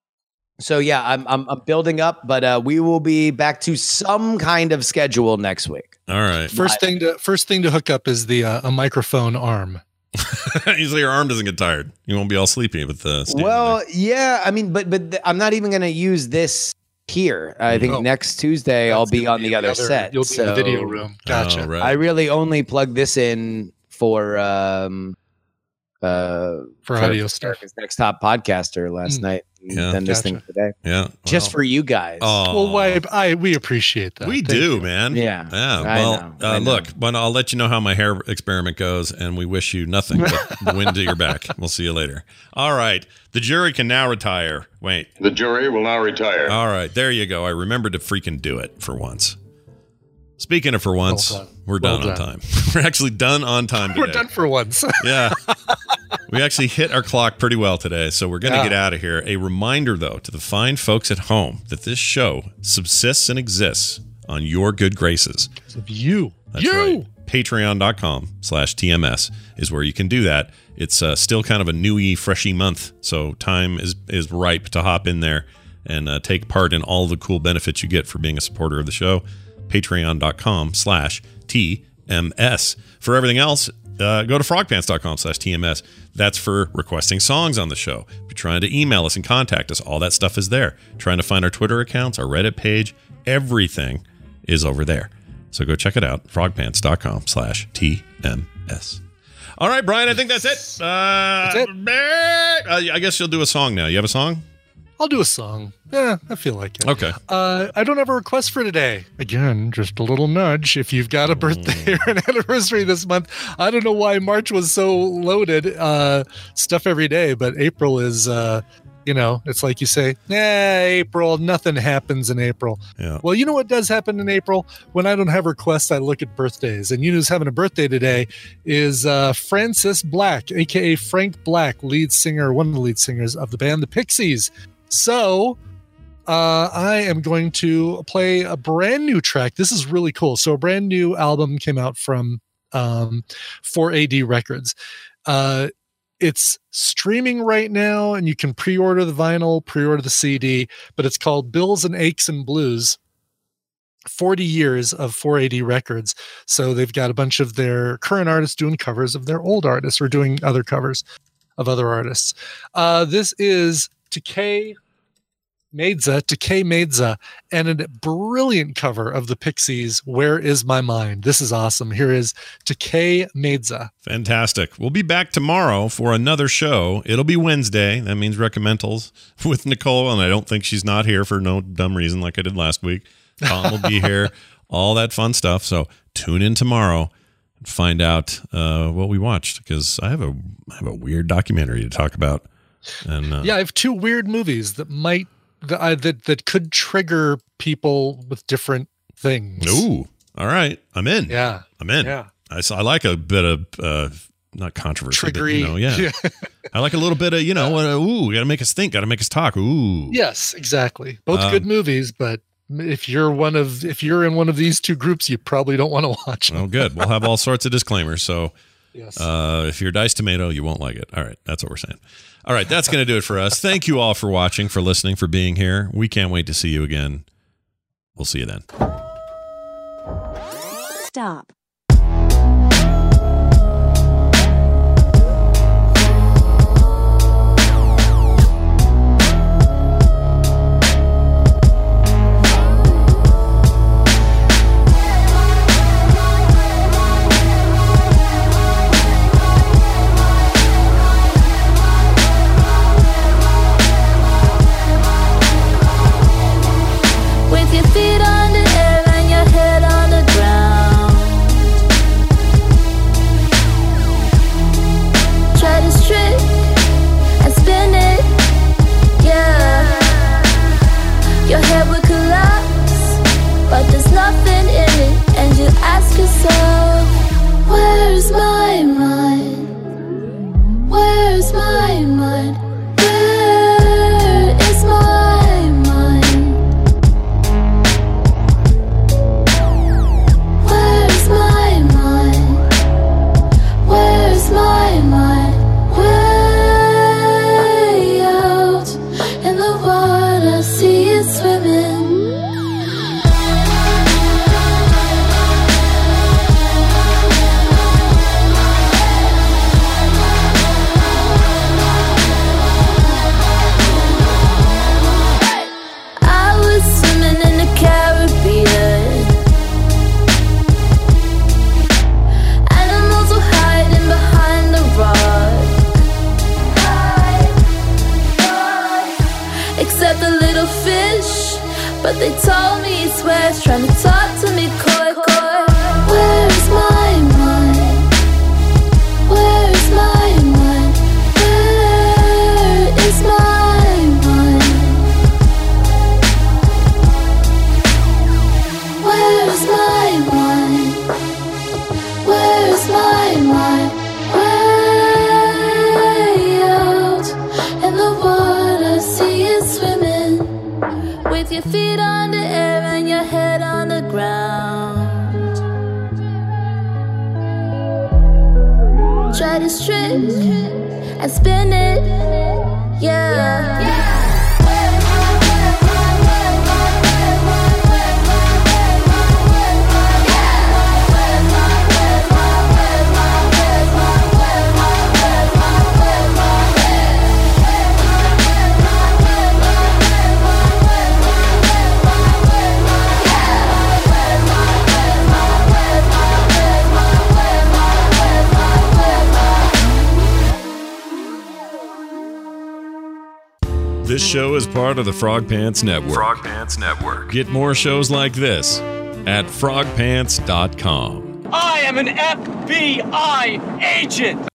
So yeah, I'm I'm, I'm building up, but uh, we will be back to some kind of schedule next week. All right. First thing to first thing to hook up is the uh, a microphone arm. Usually your arm doesn't get tired. You won't be all sleepy with the. Well, yeah, I mean, but but th- I'm not even going to use this here. I think Oh. next Tuesday I'll be on the other, set. You'll be in the so video room. Gotcha. Oh, right. I really only plug this in for um uh For audio stuff. America's Next Top Podcaster last Mm. night. Yeah. Then this Gotcha. thing today, Yeah. just well. for you guys. Oh. Well, why I we appreciate that. We Thank do, you. man. Yeah. Yeah. I Well, know, I uh, know. look, when I'll let you know how my hair experiment goes, and we wish you nothing but wind at your back. We'll see you later. All right. The jury can now retire. Wait. The jury will now retire. All right. There you go. I remembered to freaking do it for once. Speaking of for once, Well done. we're Well done on done. time. We're actually done on time today. We're done for once. Yeah. We actually hit our clock pretty well today, so we're going to Yeah. get out of here. A reminder, though, to the fine folks at home that this show subsists and exists on your good graces. Of you. That's you. right. Patreon.com slash TMS is where you can do that. It's uh, still kind of a newy, freshy month, so time is, is ripe to hop in there and uh, take part in all the cool benefits you get for being a supporter of the show. Patreon.com slash TMS. For everything else, uh, go to frogpants.com slash TMS. That's for requesting songs on the show. If you're trying to email us and contact us, all that stuff is there. Trying to find our Twitter accounts, our Reddit page, everything is over there. So go check it out, frogpants.com slash TMS. All right, Brian, I think that's it. Uh, That's it. uh, I guess you'll do a song now. You have a song? I'll do a song. Yeah, I feel like it. Okay. Uh, I don't have a request for today. Again, just a little nudge. If you've got a birthday or an anniversary this month, I don't know why March was so loaded. Uh, stuff every day, but April is, uh, you know, it's like you say, yeah, April, nothing happens in April. Yeah. Well, you know what does happen in April? When I don't have requests, I look at birthdays. And you know who's having a birthday today is uh, Francis Black, a k a. Frank Black, lead singer, one of the lead singers of the band The Pixies. So uh, I am going to play a brand new track. This is really cool. So a brand new album came out from um, four A D Records. Uh, it's streaming right now, and you can pre-order the vinyl, pre-order the C D, but it's called Bills and Aches and Blues. forty years of four A D Records. So they've got a bunch of their current artists doing covers of their old artists or doing other covers of other artists. Uh, this is Takei Maidza, Takei Maidza, and a brilliant cover of the Pixies, Where Is My Mind? This is awesome. Here is Takei Maidza. Fantastic. We'll be back tomorrow for another show. It'll be Wednesday. That means recommendals with Nicole, and I don't think she's not here for no dumb reason like I did last week. Tom will be here, all that fun stuff. So tune in tomorrow and find out uh, what we watched, because I have a I have a weird documentary to talk about. And uh, Yeah, I have two weird movies that might that I, that that could trigger people with different things. Ooh, all right. I'm in. Yeah. I'm in. Yeah. I, I like a bit of, uh, not controversy, but, Triggery. you know, yeah. yeah. I like a little bit of, you know, uh, ooh, got to make us think, got to make us talk. Ooh. Yes, exactly. Both Um, good movies, but if you're one of, if you're in one of these two groups, you probably don't want to watch them. Oh, good. We'll have all sorts of disclaimers. So Yes. uh, if you're Diced Tomato, you won't like it. All right. That's what we're saying. All right. That's going to do it for us. Thank you all for watching, for listening, for being here. We can't wait to see you again. We'll see you then. Stop. With your feet on the air and your head on the ground, try to strip and spin it, yeah. Your head will collapse, but there's nothing in it. And you ask yourself, where's my mind? Where's my mind? Where is my mind? Where's my mind? Where's my mind? Way out in the water, see it swimming. I was swimming in the Caribbean. Animals were hiding behind the rock, except the little fish. But they told me it's where it's trying to talk to me, coy, coy. Where's my mind? Where's my mind? Where is my mind? Where's my mind? Where's my mind? Way out in the water, see it swimming. With your feet on the air and your head on the ground, try to strip and spin it, yeah. This show is part of the Frog Pants Network. Frog Pants Network. Get more shows like this at frog pants dot com. I am an F B I agent.